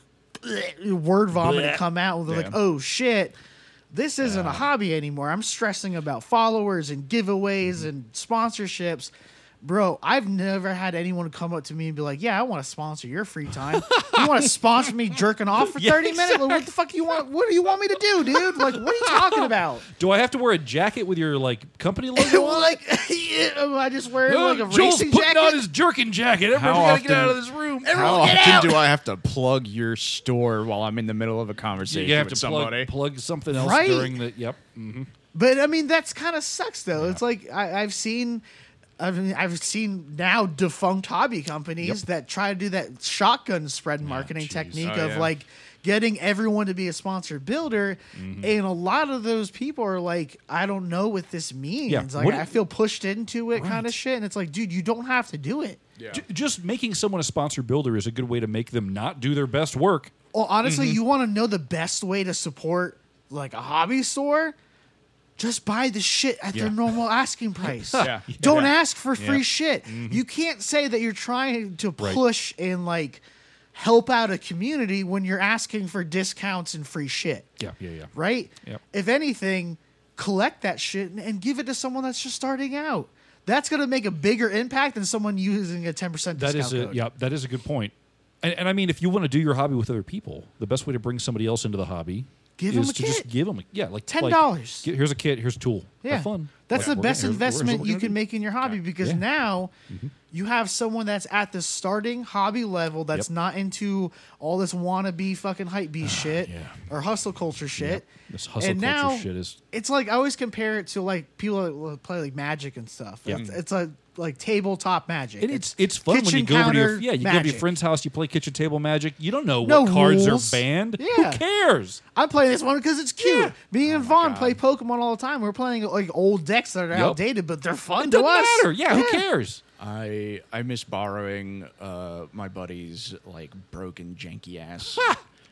word vomit and come out. They're Yeah. like, oh shit. This isn't a hobby anymore. I'm stressing about followers and giveaways Mm-hmm. and sponsorships. Bro, I've never had anyone come up to me and be like, yeah, I want to sponsor your free time. You want to sponsor me jerking off for Yeah, thirty minutes? Like, what the fuck you want? What do you want me to do, dude? Like, what are you talking about? Do I have to wear a jacket with your like company logo on? like, yeah, I just wear Oh, like a Joel's racing putting jacket. on his jerkin jacket. Everybody How gotta get often- out of this room. How get often out! do I have to plug your store while I'm in the middle of a conversation You have with to plug, somebody? plug something else Right? during the. Yep. Mm-hmm. But I mean, that's kind of sucks though. It's like I, I've seen. I mean, I've seen now defunct hobby companies Yep. that try to do that shotgun spread marketing jeez. technique Oh, of yeah. like getting everyone to be a sponsored builder, Mm-hmm. and a lot of those people are like, I don't know what this means. Yeah, Like what- I feel pushed into it, kind Right. of shit. And it's like, dude, you don't have to do it. Yeah. J- just making someone a sponsor builder is a good way to make them not do their best work. Well, honestly, Mm-hmm. you want to know the best way to support like a hobby store? Just buy the shit at Yeah. their normal asking price. Yeah. Don't Yeah. ask for free Yeah. shit. You can't say that you're trying to Right. push and like help out a community when you're asking for discounts and free shit. Yeah, yeah, yeah. Right? Yep. If anything, collect that shit and, and give it to someone that's just starting out. That's going to make a bigger impact than someone using a ten percent That discount is a code. yeah. That is a good point. And, and I mean, if you want to do your hobby with other people, the best way to bring somebody else into the hobby Give is them a to just kit. give them a, yeah, like ten like, dollars. get- here's a kit. Here's a tool. Yeah, Have fun. That's Like, the we're best gonna- here's- here's what investment we're you gonna can do. make in your hobby because Yeah. now you have someone that's at the starting hobby level that's Yep. not into all this wannabe fucking hype beast shit yeah. or hustle culture shit. This hustle and culture now shit is it's like I always compare it to like people that will play like Magic and stuff. Yeah. It's, it's a like tabletop Magic. And it's it's fun when you kitchen go over to your counter yeah you go to your Magic. friend's house, you play kitchen table Magic. You don't know No what cards rules. are banned. Yeah. Who cares? I'm playing this one because it's cute. Yeah. Me and my Vaughn God. play Pokemon all the time. We're playing like old decks that are Yep. outdated, but they're fun It to doesn't us. matter. Yeah, who cares? I I miss borrowing uh, my buddy's like broken janky ass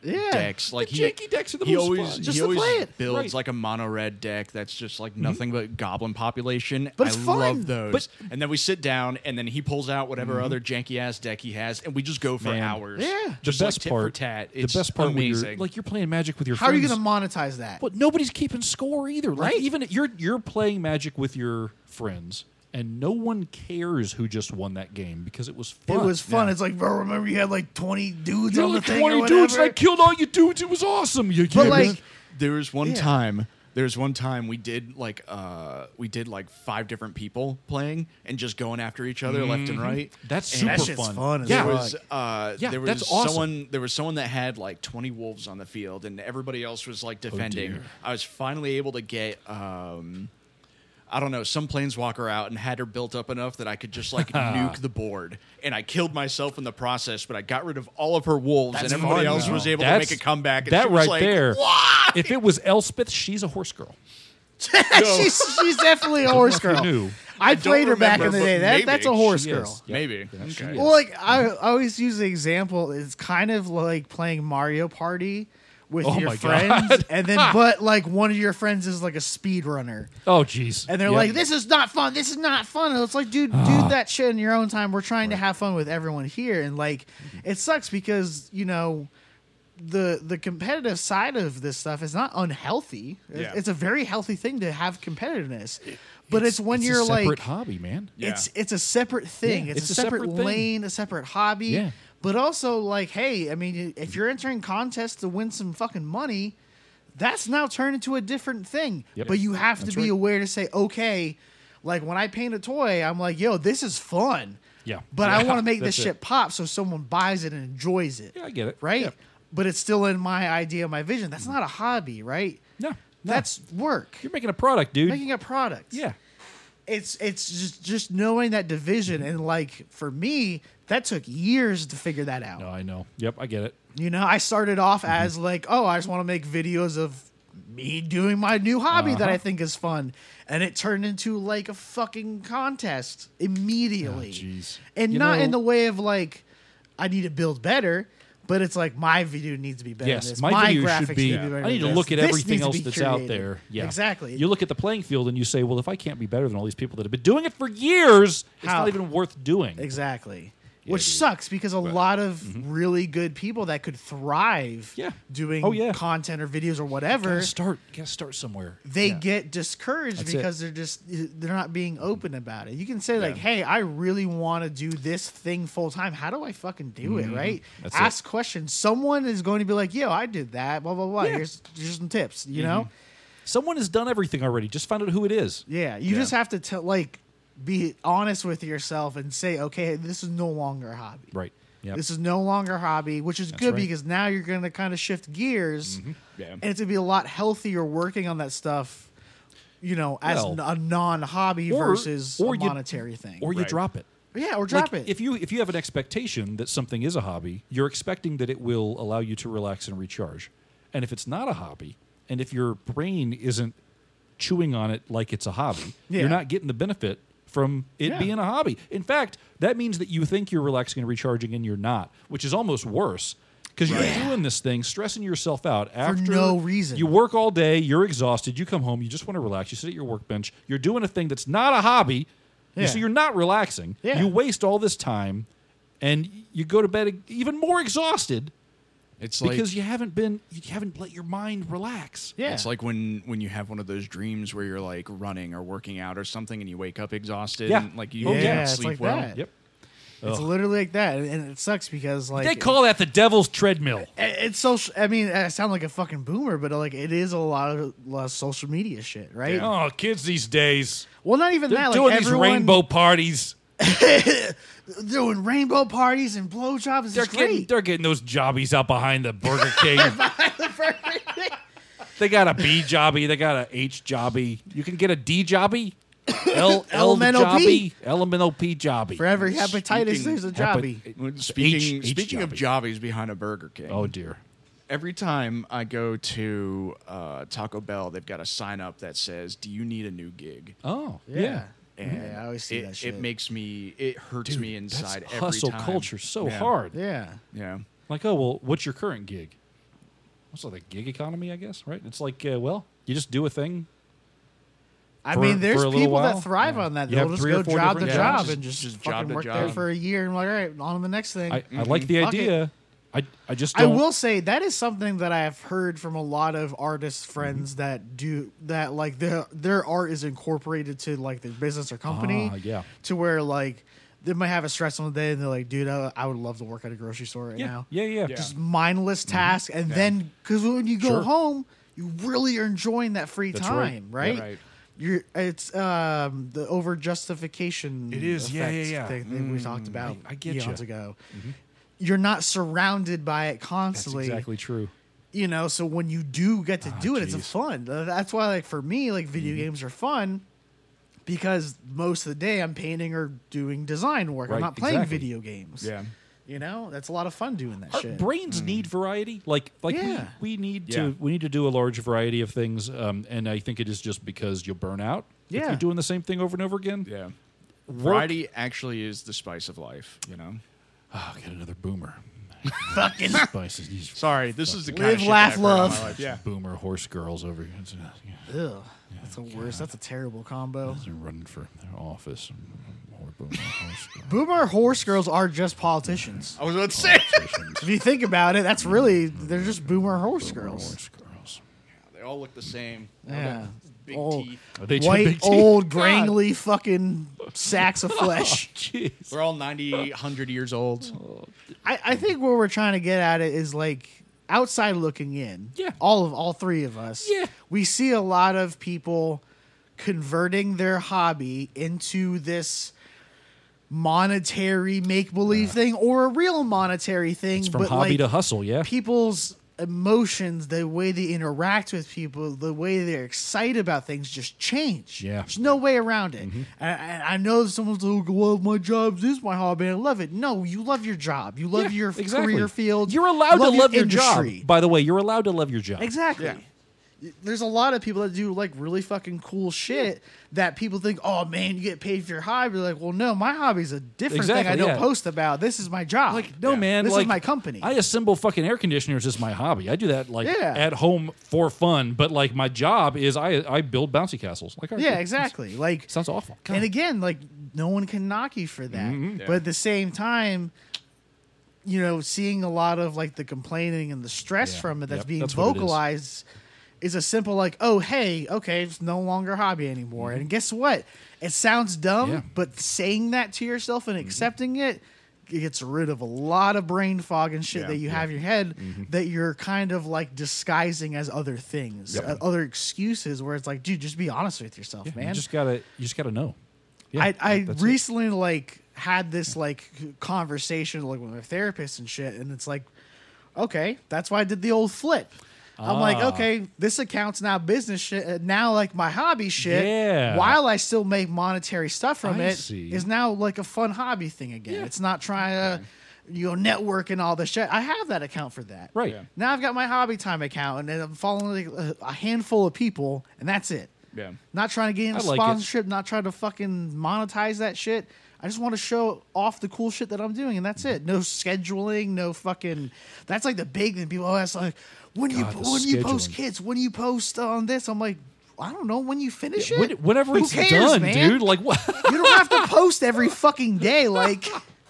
Yeah. decks. Like The he, janky decks are the he most always fun. Just he to always play it. builds Right. like a mono red deck that's just like nothing but goblin population. But I it's fun. love those. But- and then we sit down, and then he pulls out whatever other janky ass deck he has, and we just go for Man. hours. Yeah. just the like best tit part, for tat. It's the best part when amazing. you're like you're playing Magic with your How are friends. you going to monetize that? But nobody's keeping score either. Like Right. even you're you're playing Magic with your friends, and no one cares who just won that game because it was fun. It was fun. Yeah. It's like, bro, remember you had like twenty dudes You on had the like thing twenty or whatever? dudes, and I killed all you dudes. It was awesome. You But yeah, like, man. There was one Yeah. time. There was one time we did like uh we did like five different people playing and just going after each other left and right. That's And super that shit's fun. fun as yeah, There fuck. was uh Yeah, there was that's awesome. someone there was someone that had like twenty wolves on the field and everybody else was like defending. dear. I was finally able to get um I don't know, some planeswalker out and had her built up enough that I could just like nuke the board. And I killed myself in the process, but I got rid of all of her wolves That's and everybody fun, else though. was able That's- to make a comeback. And that she was right like, there. Why? If it was Elspeth, she's a horse girl. she's, she's definitely a horse If you girl. knew. I don't played her back in remember, the day. but That, maybe that's a horse She girl. is. Yep. Maybe. Yeah, she Okay. is. Well, like I, I always use the example. It's kind of like playing Mario Party with Oh your my friends, God. and then but like one of your friends is like a speed runner, Oh, jeez. and they're Yep. like, "This is not fun. This is not fun." And it's like, dude, do that shit in your own time. We're trying to have fun with everyone here, and like, it sucks because you know. The the competitive side of this stuff is not unhealthy. It's- Yeah. It's a very healthy thing to have competitiveness, but it's, when it's you're a separate like hobby, man. Yeah. it's it's a separate thing. Yeah, it's, a separate, thing. lane, a separate hobby. Yeah. But also, like, hey, I mean, if you're entering contests to win some fucking money, that's now turned into a different thing. Yep. But you have That's to be right. aware to say, okay, like when I paint a toy, I'm like, yo, this is fun. Yeah. But I Yeah, want to make this that's it. shit pop so someone buys it and enjoys it. Yeah, I get it. Right? Yeah. But it's still in my idea, my vision. That's not a hobby, right? No, no. That's work. You're making a product, dude. Making a product. yeah. it's it's just just knowing that division, and like for me that took years to figure that out. No, I know. Yep, I get it. You know, I started off as like, oh, I just want to make videos of me doing my new hobby that Uh-huh. I think is fun, and it turned into like a fucking contest immediately. Oh, jeez. And You not know- in the way of like I need to build better, but it's like my video needs to be better. Yes, than this. my, my video graphics should be. need to be better I need than to this. look at This everything needs to else be that's out curated. there. Yeah, Exactly. You look at the playing field and you say, "Well, if I can't be better than all these people that have been doing it for years, it's How? not even worth doing." Exactly. Yeah, Which dude. sucks because a lot of really good people that could thrive Yeah. doing Oh, yeah. content or videos or whatever, Gotta start. Gotta start somewhere. they Yeah. get discouraged That's it. because they're just they're not being open about it. You can say like, "Hey, I really want to do this thing full time. How do I fucking do it?" Right? Mm-hmm. That's it. Ask questions. Someone is going to be like, "Yo, I did that." Blah blah blah. Yeah. Mm-hmm. Here's here's some tips. You know? Someone has done everything already. Just find out who it is. Yeah. You Yeah. just have to tell like be honest with yourself and say, "Okay, this is no longer a hobby." Right. Yeah. This is no longer a hobby, which is good right. because now you're going to kind of shift gears, Yeah. and it's going to be a lot healthier working on that stuff, you know, as Well, n- a non-hobby or- versus or a you- monetary thing. Or you Right. drop it. yeah, or drop Like, it. If you if you have an expectation that something is a hobby, you're expecting that it will allow you to relax and recharge. And if it's not a hobby, and if your brain isn't chewing on it like it's a hobby, Yeah. you're not getting the benefit from it Yeah. being a hobby. In fact, that means that you think you're relaxing and recharging and you're not, which is almost worse. Because you're doing this thing, stressing yourself out after no reason. You work all day, you're exhausted, you come home, you just want to relax, you sit at your workbench, you're doing a thing that's not a hobby, Yeah. so you're not relaxing. Yeah. You waste all this time, and you go to bed even more exhausted It's like because you haven't been, you haven't let your mind relax. yeah. It's like when when you have one of those dreams where you're like running or working out or something, and you wake up exhausted. Yeah. And, like you Oh, can't yeah, it's sleep like well. that. Yep. It's literally like that, and- and it sucks because like They call that the devil's treadmill. it- it's social. I mean, I sound like a fucking boomer, but like it is a lot of, lot of social media shit, right? Oh, kids these days. Well, not even They're that. doing like these everyone, rainbow parties. doing rainbow parties and blowjobs. They're It's getting, great. they're getting those jobbies out behind the Burger King. They got a B jobby. They got a H jobby. You can get a D jobby. L L Elemental jobby. P. Elemental P jobby. For every hepatitis, Speaking- there's a Hepa- jobby. Well, Speaking H- H speaking of jobby. jobbies behind a Burger King. Oh dear. Every time I go to uh, Taco Bell, they've got a sign up that says, "Do you need a new gig?" Oh Yeah. And Yeah, I always see it, that shit. It makes me. It hurts Dude, me inside that's every hustle time. culture so Yeah. hard. Yeah. Yeah. Like, oh well, what's your current gig? what's like the gig economy, I guess, right? It's like, uh, well, you just do a thing. I For- mean, there's for a little people while? that thrive Yeah. on that. You They'll have just three or go four job to different job jobs. and just, Just fucking job to work job. there for a year and like, all right, on to the next thing. I, I like the Fuck it. idea. I, I just I don't. will say that is something that I have heard from a lot of artist Mm-hmm. friends that do that. Like their their art is incorporated to like their business or company. Ah, yeah. To where like they might have a stressful day and they're like, dude, I, I would love to work at a grocery store right Yeah, now. yeah, yeah. Yeah. Just mindless task, and then because when you go Sure. home, you really are enjoying that free That's time, right. right? Yeah, right. You're it's um the over justification. It is, yeah, yeah, yeah. Thing that we talked about I- I get eons ya. ago. You're not surrounded by it That's constantly. exactly true. You know, so when you do get to Ah, do it, it's a jeez. fun. Uh, That's why, like for me, like video Mm-hmm. games are fun because most of the day I'm painting or doing design work. I'm Right, not playing exactly. video games. Yeah. You know, that's a lot of fun doing that Our shit. brains need variety. Like, like Yeah. we, we need Yeah. to we need to do a large variety of things. Um, and I think it is just because you'll burn out if Yeah. you're doing the same thing over and over again. Yeah. Work- Variety actually is the spice of life, you know? Oh, get another boomer. Fucking Spices. These Sorry, this is the kind Live, of shit laugh, that I've heard all love. my life. Yeah. boomer horse girls over here. It's, uh, yeah, ugh, that's the worst. That's a terrible combo. they're running for their office. Or boomer horse girls. Boomer horse girls are just politicians. I was about to say. If you think about it, that's really they're just boomer horse girls. Horse girls. They all look the same. Yeah. Big Old, teeth. Are they too white, big teeth? old, God. grangly fucking sacks of flesh. Jeez. We're all ninety, one hundred years old. I, I think what we're trying to get at it is like outside looking in. Yeah. All of all three of us. Yeah. We see a lot of people converting their hobby into this monetary make believe thing or a real monetary thing. It's from but hobby like, to hustle, yeah. people's emotions, the way they interact with people, the way they're excited about things just change. Yeah. There's no way around it. And and I know someone's like, well, my job this is my hobby and I love it. No, you love your job. You love Yeah, your exactly. career field. You're allowed You to love your industry. job. By the way, you're allowed to love your job. Exactly. Yeah. There's a lot of people that do like really fucking cool shit that people think, oh man, you get paid for your hobby. You're like, well, no, my hobby's a different thing I Exactly, don't yeah. post about. This is my job. Like, no, Yeah. man. This like, is my company. I assemble fucking air conditioners as my hobby. I do that like Yeah. at home for fun. But like my job is I I build bouncy castles. Like, all right, yeah, cool. exactly. Like Sounds awful. God. And again, like no one can knock you for that. Mm-hmm. Yeah. But at the same time, you know, seeing a lot of like the complaining and the stress Yeah. from it that's Yep, being that's what it is. vocalized is. a simple like, oh hey, okay, it's no longer a hobby anymore. And guess what? It sounds dumb, Mm-hmm. Yeah. but saying that to yourself and accepting it gets rid of a lot of brain fog and shit Yeah. that you have in your head Mm-hmm. that you're kind of like disguising as other things, Yep. uh, other excuses where it's like, dude, just be honest with yourself, Yeah, man. You just gotta you just gotta know. Yeah, I, I that's it. recently like had this like conversation like with my therapist and shit, and it's like, okay, that's why I did the old flip. I'm like, Ah. okay, this account's now business shit. and Now, like my hobby shit, Yeah. while I still make monetary stuff from I it, see. is now like a fun hobby thing again. Yeah. It's not trying to, you know, network and all this shit. I have that account for that. Right. Yeah. Now I've got my hobby time account, and then I'm following like, a, a handful of people, and that's it. Yeah. Not trying to get into I like it. sponsorship, not trying to fucking monetize that shit. I just want to show off the cool shit that I'm doing, and that's it. No scheduling, no fucking. That's like the big thing. People always like, when do you God, the when do you post scheduling. kids? When do you post on this? I'm like, I don't know. When you finish When- it, whenever Who it's cares, done, man? dude. Like what? You don't have to post every fucking day. Like,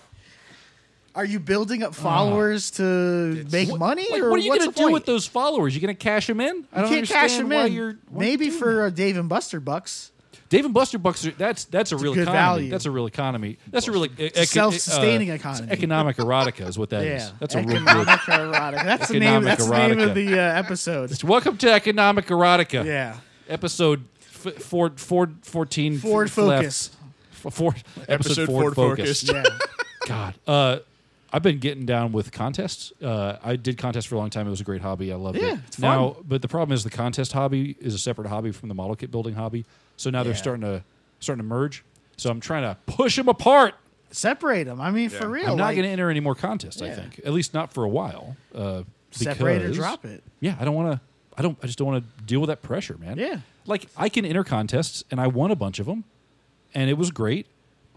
are you building up followers to make money, Like, or what are you what's gonna the do point? with those followers? You gonna cash them in? I You don't can't cash understand them why in. you're- why Maybe you're doing for that. uh, Dave and Buster bucks. Dave and Buster Bucks. Are, that's that's a real good economy. value. That's a real economy. That's a really a self-sustaining economy. Economic erotica is what that is. Yeah, That's a real good. economic erotic. That's the name. Economic That's the name of erotica. the uh, episode. Welcome to Economic Erotica. Yeah, Episode f- Ford Ford fourteen. Ford f- left. Focus. F- Ford, episode, Episode Ford, Ford Focus. Focused. Yeah, God, uh, I've been getting down with contests. Uh, I did contests for a long time. It was a great hobby. I loved Yeah, it. it's Now, fun. but the problem is the contest hobby is a separate hobby from the model kit building hobby. So now they're Yeah. starting to starting to merge. So I'm trying to push them apart. separate them. I mean, for Yeah. real. I'm not like, going to enter any more contests. I Yeah. think, at least not for a while. Uh, separate or because- drop it. Yeah, I don't want to. I don't. I just don't want to deal with that pressure, man. Yeah. Like I can enter contests, and I won a bunch of them, and it was great.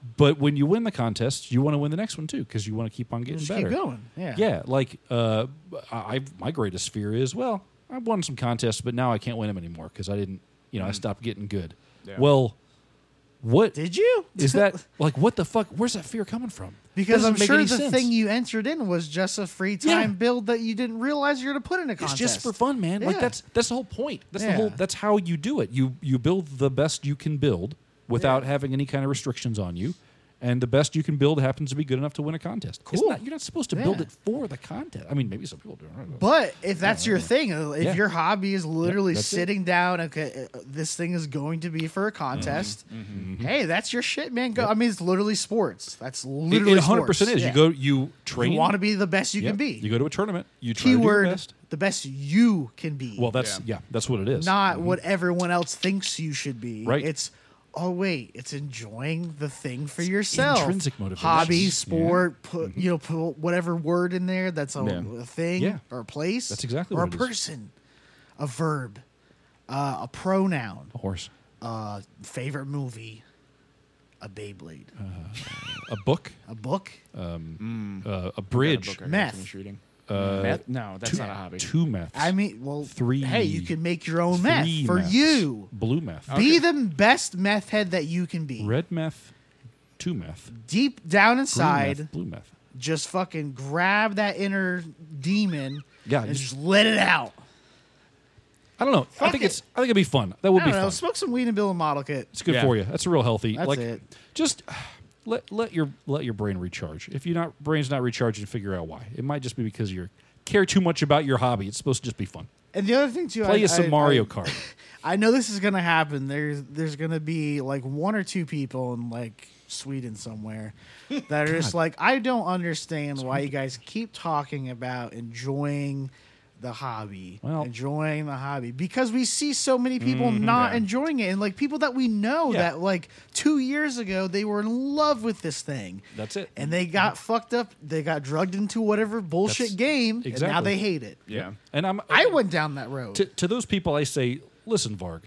But when you win the contest, you want to win the next one too because you want to keep on getting Just better. keep going. Yeah. Yeah, like uh, I, my greatest fear is, well, I won some contests, but now I can't win them anymore because I didn't, you know, I stopped getting good. Yeah. Well, what Did you? is that? Like, what the fuck? Where's that fear coming from? Because Doesn't I'm make sure any the sense. thing you entered in was just a free time Yeah. build that you didn't realize you were going to put in a It's contest. just for fun, man. Like Yeah. that's that's the whole point. That's the Yeah. whole. That's how you do it. You you build the best you can build without Yeah. having any kind of restrictions on you. And the best you can build happens to be good enough to win a contest. It's Cool. not- you're not supposed to build Yeah. it for the contest. I mean, maybe some people do. I don't know. But if that's your thing, uh, if Yeah. your hobby is literally that's it. sitting down, okay, uh, this thing is going to be for a contest. Hey, that's your shit, man. Go. I mean, it's literally sports. That's It- literally it one hundred percent sports. is. Yeah. You go, you train. You want to be the best you Yeah. can be. You go to a tournament. You try to do your Keyword: best. the best you can be. Well, that's yeah. Yeah. that's what it is. not what everyone else thinks you should be. Right. It's oh wait, it's enjoying the thing for yourself. intrinsic motivation. Hobby, Yeah. sport, put you know, put whatever word in there that's a, Yeah. a thing Yeah. or a place. That's exactly or what a it is. person, a verb, uh, a pronoun, a horse, uh, favorite movie, a Beyblade, a book, a book. uh, a Got a bridge, book I gotta Meth. finish reading. Uh, Meth? No, that's two, not a hobby. two meths. I mean, well, Three- Hey, you can make your own meth three for meths. you. Blue meth, Be the best meth head that you can be. red meth, two meth, Deep down green inside. meth, blue meth. Just fucking grab that inner demon Yeah, and just- just let it out. I don't know. I Fuck think it. it's. I think it'd be fun. That would I be don't know. fun. Smoke some weed and build a model kit. It's good Yeah. for you. That's real healthy. That's like, it. Just let let your let your brain recharge. If your not brain's not recharging, figure out why. It might just be because you care too much about your hobby. It's supposed to just be fun. And the other thing too, Play I, you some I- Mario I, Kart. I know this is gonna happen. There's there's gonna be like one or two people in like Sweden somewhere that are just like, I don't understand why you guys keep talking about enjoying the hobby, Well- enjoying the hobby, because we see so many people not yeah. enjoying it, and like people that we know Yeah. that like two years ago they were in love with this thing. That's it. And they got fucked up. They got drugged into whatever bullshit That's- game, and now exactly. they hate it. Yeah. And I'm. I went down that road. to, to those people, I say, listen, Varg.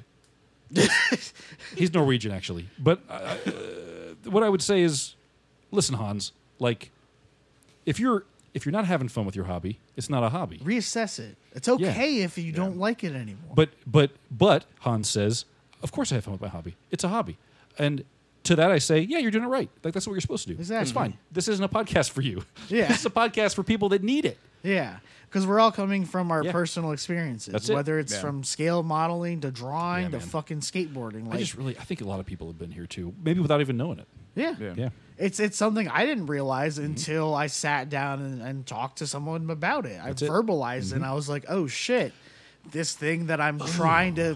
He's Norwegian, actually. But uh, uh, what I would say is, listen, Hans. Like, if you're if you're not having fun with your hobby, it's not a hobby. Reassess it. It's okay if you don't like it anymore. But but but Hans says, of course I have fun with my hobby. It's a hobby. And to that I say, yeah, you're doing it right. Like that's what you're supposed to do. That's Exactly. fine. This isn't a podcast for you. Yeah. This is a podcast for people that need it. Yeah, because we're all coming from our Yeah. personal experiences, That's it. whether it's Yeah. from scale modeling to drawing Yeah, to man. fucking skateboarding. Like, I just really I think a lot of people have been here too. Maybe without even knowing it. yeah. Yeah. Yeah. It's it's something I didn't realize Mm-hmm. until I sat down and, and talked to someone about it. I That's it. verbalized it and I was like, oh shit, this thing that I'm trying to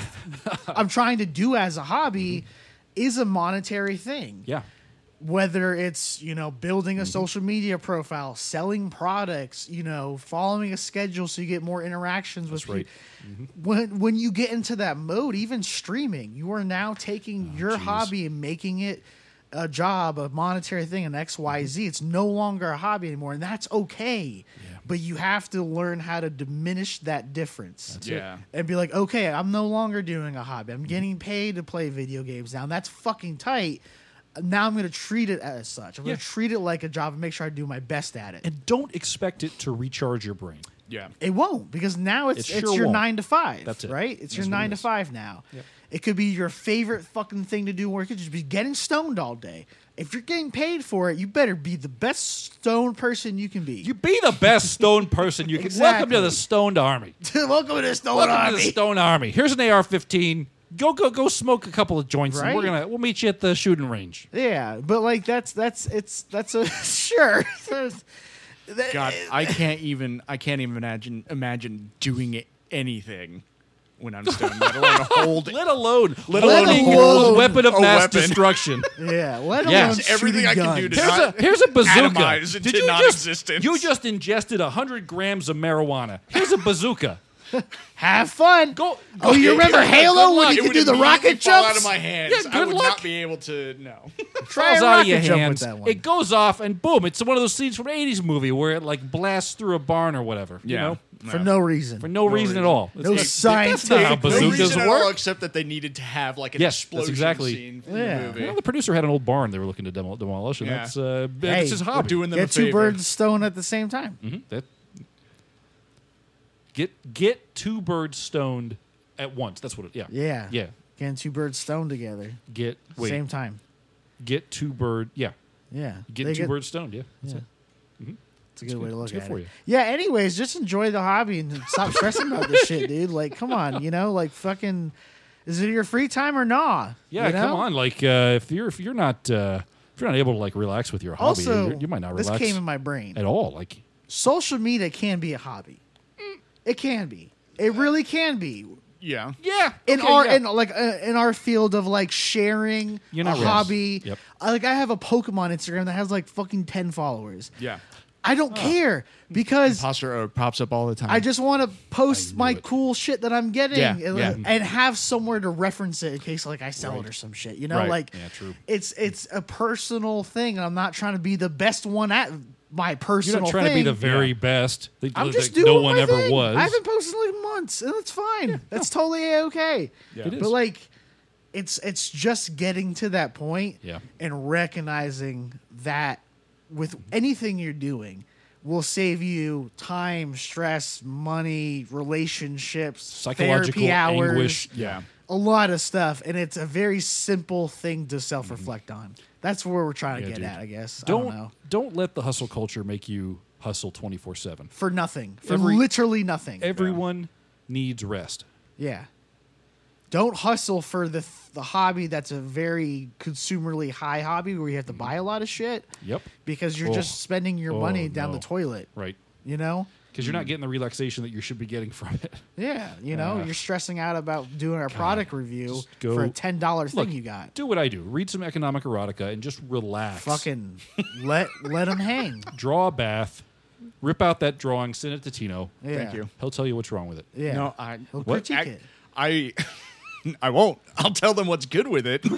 I'm trying to do as a hobby is a monetary thing. Yeah. Whether it's, you know, building a Mm-hmm. social media profile, selling products, you know, following a schedule so you get more interactions with That's right. people. When when you get into that mode, even streaming, you are now taking your jeez. hobby and making it a job, a monetary thing, an X Y Z. It's no longer a hobby anymore, and that's okay. But you have to learn how to diminish that difference. Yeah. And be like, okay, I'm no longer doing a hobby. I'm getting paid to play video games now. And that's fucking tight. Now I'm going to treat it as such. I'm Yeah. going to treat it like a job and make sure I do my best at it. And don't expect it to recharge your brain. Yeah. It won't, because now it's It it's sure your won't. nine to five. That's it. Right? It's That's your what it nine to is. five now. Yep. It could be your favorite fucking thing to do, or it could just be getting stoned all day. If you're getting paid for it, you better be the best stoned person you can be. You be the best stoned person you can. Welcome to Exactly. the stoned army. Welcome to the Stone Welcome Army. to the Stone Army. Here's an A R fifteen. Go go go smoke a couple of joints, and we're Right? gonna we'll meet you at the shooting range. Yeah, but like that's that's it's that's a sure. That- God, I can't even I can't even imagine imagine doing it, anything when I'm stoned, let alone hold Let alone Let alone holding alone a weapon of a mass weapon. destruction. Yeah, let alone Yeah. It's everything shooting I can do guns. to Here's a not here's a bazooka. atomize into Did you just non-existence. you just ingested a hundred grams of marijuana? Here's a bazooka. Have fun. Go. Oh, you remember Good Halo when luck. you It could would do the immediately rocket fall jumps? out of my hands. Yeah, I good would luck. not be able to. No. Try a falls out of your rocket jump hands. with that one. It goes off, and boom! It's one of those scenes from an eighties movie where it like blasts through a barn or whatever. You Yeah. know, for no reason. for no, reason, at all. No That's- science. That's not how No bazookas reason at all work. except that they needed to have like an Yes, that's explosion exactly- scene in Yeah. the movie. Well, the producer had an old barn they were looking to demo- demolish, and Yeah. that's uh, Hey, that's his We're hobby. doing them a Get two favor. birds stoned at the same time. Mhm, that- get get two birds stoned at once. That's what it. Yeah. Yeah. Yeah. Getting two birds stoned together. Get wait. Same time. Get two bird. Yeah. Yeah. Get They two birds stoned. Yeah. That's Yeah. it. It's a good It's way good- to look it's good at for it. you. Yeah, anyways, just enjoy the hobby and stop stressing about this shit, dude. Like, come on, you know, like fucking is it your free time or nah? Yeah. You know? Come on. Like uh, if you're if you're not uh, if you're not able to like relax with your hobby, Also, you're, you might not this relax came in my brain. at all. Like Social media can be a hobby. It can be. It really can be. Yeah. yeah. In okay, our yeah. in like uh, in our field of like sharing You're a not rest. hobby. Yep. I, like I have a Pokemon Instagram that has like fucking ten followers. Yeah. I don't care because Imposter uh, pops up all the time. I just want to post I knew my it. cool shit that I'm getting Yeah, and, yeah. and have somewhere to reference it in case like I sell Right. it or some shit. You know, Right. like Yeah, true. it's it's a personal thing. And I'm not trying to be the best one at my You're personal not trying thing. to be the very best. That, I'm that just doing no one my ever thing. was. I haven't posted in like months, and that's fine. That's totally okay. It is. But like, it's it's just getting to that point, Yeah. and recognizing that with anything you're doing will save you time, stress, money, relationships, Psychological therapy hours, anguish. Yeah. a lot of stuff, and it's a very simple thing to self-reflect on. That's where we're trying to Yeah, get dude. at, I guess. I Don't don't know. don't let the hustle culture make you hustle twenty-four seven. For nothing. For Every- literally nothing. Everyone needs rest. Yeah. Don't hustle for the the hobby that's a very consumerly high hobby where you have to buy a lot of shit Yep. because you're Oh. just spending your Oh, money down no. the toilet, Right. you know? Because you're not getting the relaxation that you should be getting from it. Yeah, you know, Uh, you're stressing out about doing our product review just go- for a ten dollar thing Look, you got. do what I do. Read some economic erotica and just relax. Fucking let let them hang. Draw a bath. Rip out that drawing. Send it to Tino. Yeah. Thank you. He'll tell you what's wrong with it. Yeah. No, I He'll What? critique I, it. I I won't. I'll tell them what's good with it.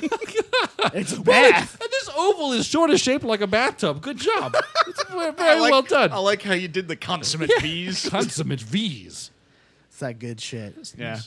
It's a bath. And this oval is sort of shaped like a bathtub. Good job. It's very, I very like- well done. I like how you did the consummate V's. Consummate V's. It's that good shit. Yeah.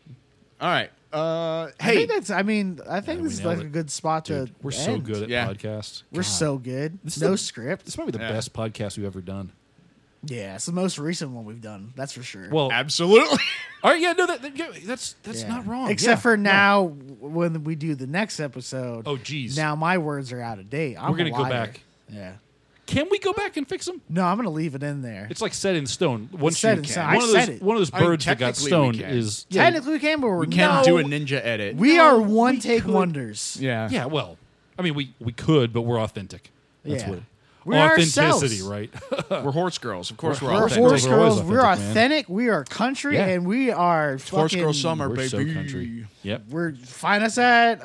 All right. Uh, I hey, think that's I mean, I think Yeah, this we is like nailed a it. good spot Dude, to we're so end. good at Yeah. podcasts. We're God. so good. This is no the- script. This might be the Yeah. best podcast we've ever done. Yeah, it's the most recent one we've done. That's for sure. Well, absolutely. all right, yeah, no, that, that- yeah, that's that's Yeah. not wrong. Except Yeah, for no. now, when we do the next episode. Oh, geez. Now my words are out of date. I'm We're gonna a go liar. back. Yeah. Can we go back and fix them? No, I'm gonna leave it in there. It's like set in stone. Once set you in can. stone. One I of those, said it. one of those I mean, birds that got technically we stoned can. is Technically, we can, but we're We can't no, do a ninja edit. We No, are one we take could. wonders. yeah. yeah. Well, I mean, we we could, but we're authentic. That's Yeah. what. We're Authenticity, ourselves. right? We're horse girls. Of course, we're, We're We're authentic. horse We're always girls. We're authentic, man. authentic. We are country, Yeah. and we are Horse fucking, girl summer, We're baby. so country. Yep. We're find us at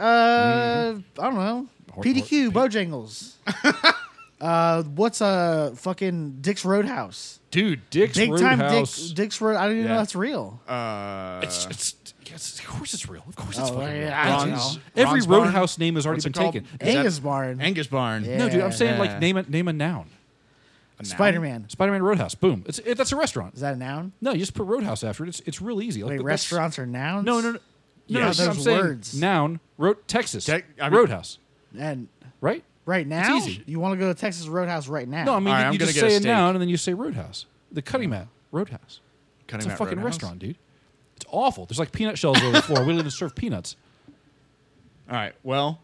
uh I don't know Hor- P D Q hor- Bojangles. uh, what's a fucking Dick's Roadhouse? Dude, Dick's Big time Roadhouse. Dick, Dick's Road. I didn't even Yeah. know that's real. Uh, It's, it's, yes, of course it's real. Of course it's Oh, fucking real. yeah, I don't Ron's- know. Every Ron's Barn? roadhouse name has already What's it been called? taken. Is that- Angus Barn. Angus Barn. Yeah. No, dude, I'm saying Yeah. like name a name a noun. A noun? Spider Man. Spider-Man Roadhouse. Boom. It's it, that's a restaurant. Is that a noun? No, you just put Roadhouse after it. It's it's real easy. Like, Wait, that's- restaurants are nouns? No, no, no. No, Yes. no, I'm Those saying words. noun. Ro- Texas. Te- I mean- Roadhouse. And Right? right now, easy. you want to go to Texas Roadhouse right now? No, I mean All right, you, I'm you gonna just get a say a steak. noun and then you say Roadhouse. The Cutting Mat Roadhouse. Cutting It's a Mat fucking Roadhouse? restaurant, dude. It's awful. There's like peanut shells over the floor. We don't even serve peanuts. All right. Well,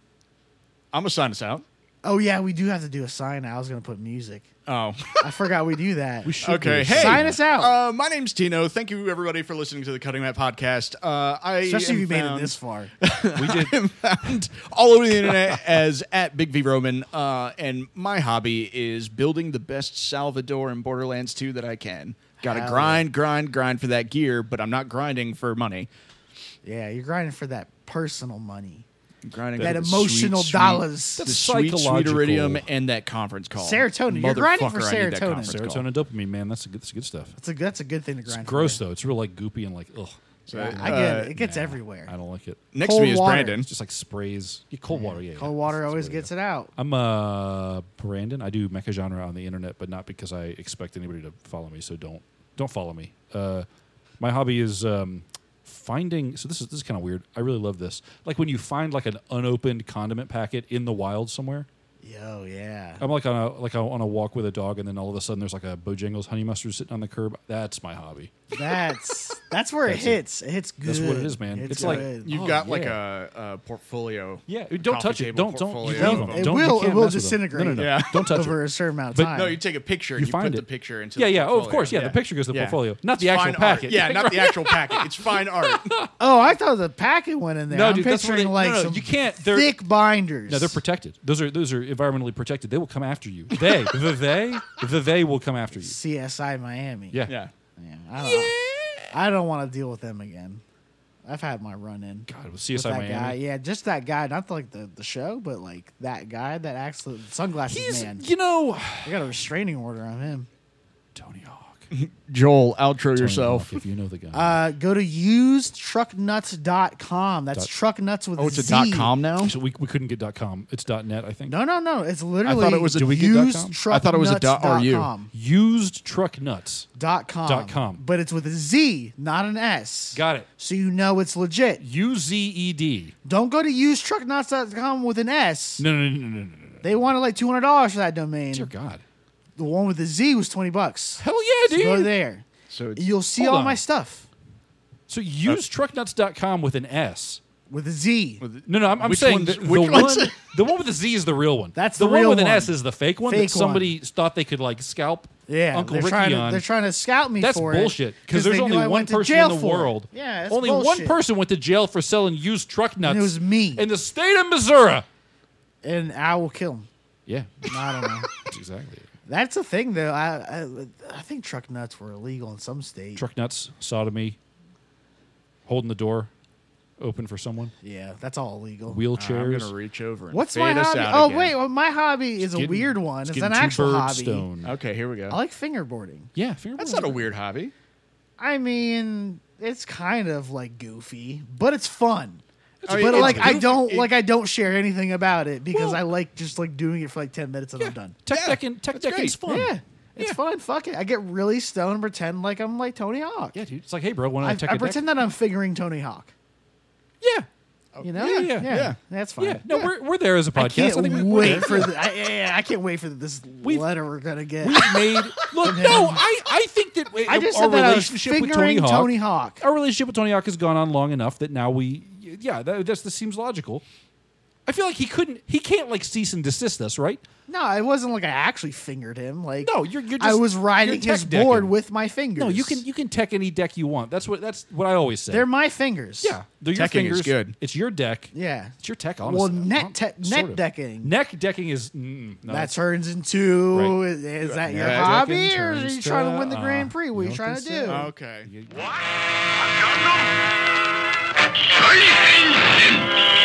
I'm gonna sign us out. Oh yeah, we do have to do a sign. I was gonna put music. Oh. I forgot we do that. We should. Okay. do Hey, Sign us out. Uh, my name's Tino. Thank you, everybody, for listening to the Cutting Mat podcast. Uh, I Especially if am you made it found- this far. We did. I'm found all over the internet as at Big V Roman, uh, and my hobby is building the best Salvador and Borderlands two that I can. Got to Hell grind, grind, grind for that gear, but I'm not grinding for money. Yeah, you're grinding for that personal money, I'm grinding that for the emotional sweet, sweet- dollars. the That's sweet, sweet psychological. iridium and that conference call. Serotonin. You're grinding for Motherfucker, I need that serotonin. conference call. Serotonin, dopamine, man. That's a good, that's good stuff. That's a that's a good thing to grind. It's gross for. though. It's real like goopy and like ugh. So, Yeah, uh, I get it. It gets Nah, everywhere. I don't like it. Next Cold to me is water. Brandon. It's just like sprays. Yeah, cold water. Yeah. Cold yeah. water That's always what it gets is. it out. I'm uh Brandon. I do mecha genre on the internet, but not because I expect anybody to follow me. So don't don't follow me. Uh, my hobby is um, finding. So this is this is kind of weird. I really love this. Like when you find like an unopened condiment packet in the wild somewhere. Yo, yeah. I'm like on a like a, on a walk with a dog, and then all of a sudden there's like a Bojangles honey mustard sitting on the curb. That's my hobby. That's that's where That's it hits. It. hits good. That's what it is, man. It's, It's like- good. You've Oh, got like yeah. a, a portfolio. Yeah, don't coffee touch it. table Don't don't. You portfolio leave of them. It Don't, you will- it can't will mess with them. disintegrate. No, no, no. Yeah. Don't touch over it. a certain amount of But time. no, you take a picture. You and you find put it. the picture into Yeah, the yeah. Oh, of portfolio. course. Yeah, the picture goes to the Yeah. portfolio, not It's the actual fine packet. Art. Yeah, not the actual packet. It's fine art. oh, I thought the packet went in there. No, I'm dude, that's where picturing they- like no, no, some you can't- they're- thick binders. No, they're protected. Those are those are environmentally protected. They will come after you. They, the they, the they will come after you. C S I Miami. Yeah. Yeah. Yeah, I don't, I don't want to deal with them again. I've had my run in. God, with C with S I that Miami. guy. Yeah, just that guy. Not like the, the show, but like that guy, that actual sunglasses He's, man. you know, I got a restraining order on him. Tony Hawk. Joel, outro Tony yourself. Hawk, if you know the guy. Uh, go to used truck nuts dot com. That's Dot- truck nuts with Oh, it's a Z. dot com now. so we, we couldn't get .com. It's .net, I think. No, no, no. It's literally. I thought it was a- Do we get dot com? used truck I thought it was a dot nuts ru. com. Used truck nuts. Dot com. Dot com. But it's with a Z, not an S. Got it. So you know it's legit. U Z E D. Don't go to used truck nuts dot com with an S. No, no, no, no, no, no, no. They wanted like two hundred dollars for that domain. Dear God. The one with the Z was twenty bucks. Hell yeah, So dude. go there. So it's, You'll see Hold all on. my stuff So use truck nuts dot com with an S. with a Z. No, no, I'm, I'm Which saying one's- the, the which one, one's- the one with the Z is the real one. That's the, the one real with an one. S is the fake one Fake that somebody thought they could like scalp Yeah, Uncle they're Ricky trying on. to, they're trying to scout me That's for bullshit. it Because there's they only knew I one went to person jail in the for it. world. Yeah, that's only bullshit. one person went to jail for selling used truck nuts. it was me. in the state of Missouri. and I will kill him. Yeah, I don't know. that's exactly. it. That's a thing, though. I, I I think truck nuts were illegal in some states. Truck nuts, sodomy, holding the door open for someone, Yeah, that's all illegal. I'm wheelchairs. gonna reach over. And What's fade my us hobby? out Oh again. wait, well, my hobby is a Getting- weird one. It's getting an two actual birds hobby. stoned. Okay, here we go. I like fingerboarding. Yeah, fingerboarding. That's not a weird hobby. I mean, it's kind of like goofy, but it's fun. I mean, but it's like I goofy- don't it- like I don't share anything about it because Well- I like just like doing it for like ten minutes and I'm done. Tech Yeah, decking. Tech that's decking's great. fun. Yeah, it's Yeah. fun. Fuck it. I get really stoned and pretend like I'm like Tony Hawk. Yeah, dude. It's like, hey, bro, want I, to tech I a deck? pretend that I'm figuring Tony Hawk. Yeah, You know? Yeah, yeah, yeah. That's fine. yeah. No, we're we're there as a podcast. I can't think we- we're wait there. for the. I, yeah, I can't wait for this We've- letter we're gonna get. We've made look. No, I I think that I just our said that I was relationship with Tony figuring Hawk, Tony Hawk. our relationship with Tony Hawk has gone on long enough that now we, yeah, that, that's this seems logical. I feel like he couldn't, he can't like cease and desist us, right? No, it wasn't like I actually fingered him. Like No, you're you're. Just, I was riding you're his tech decking. board with my fingers. No, you can you can tech any deck you want. That's what that's what I always say. They're my fingers. yeah, they're your Teching is fingers. good. It's your deck. Yeah. It's your tech. Honestly. Well, net Hon- te- sort net of. decking. Neck decking is mm, no, that that's- turns into Right. is, is that your Yeah, hobby decking or are turns you trying to to, win the uh, Grand Prix? What are you you don't trying to think do? so? Okay. What? A Gundam? Saihensen!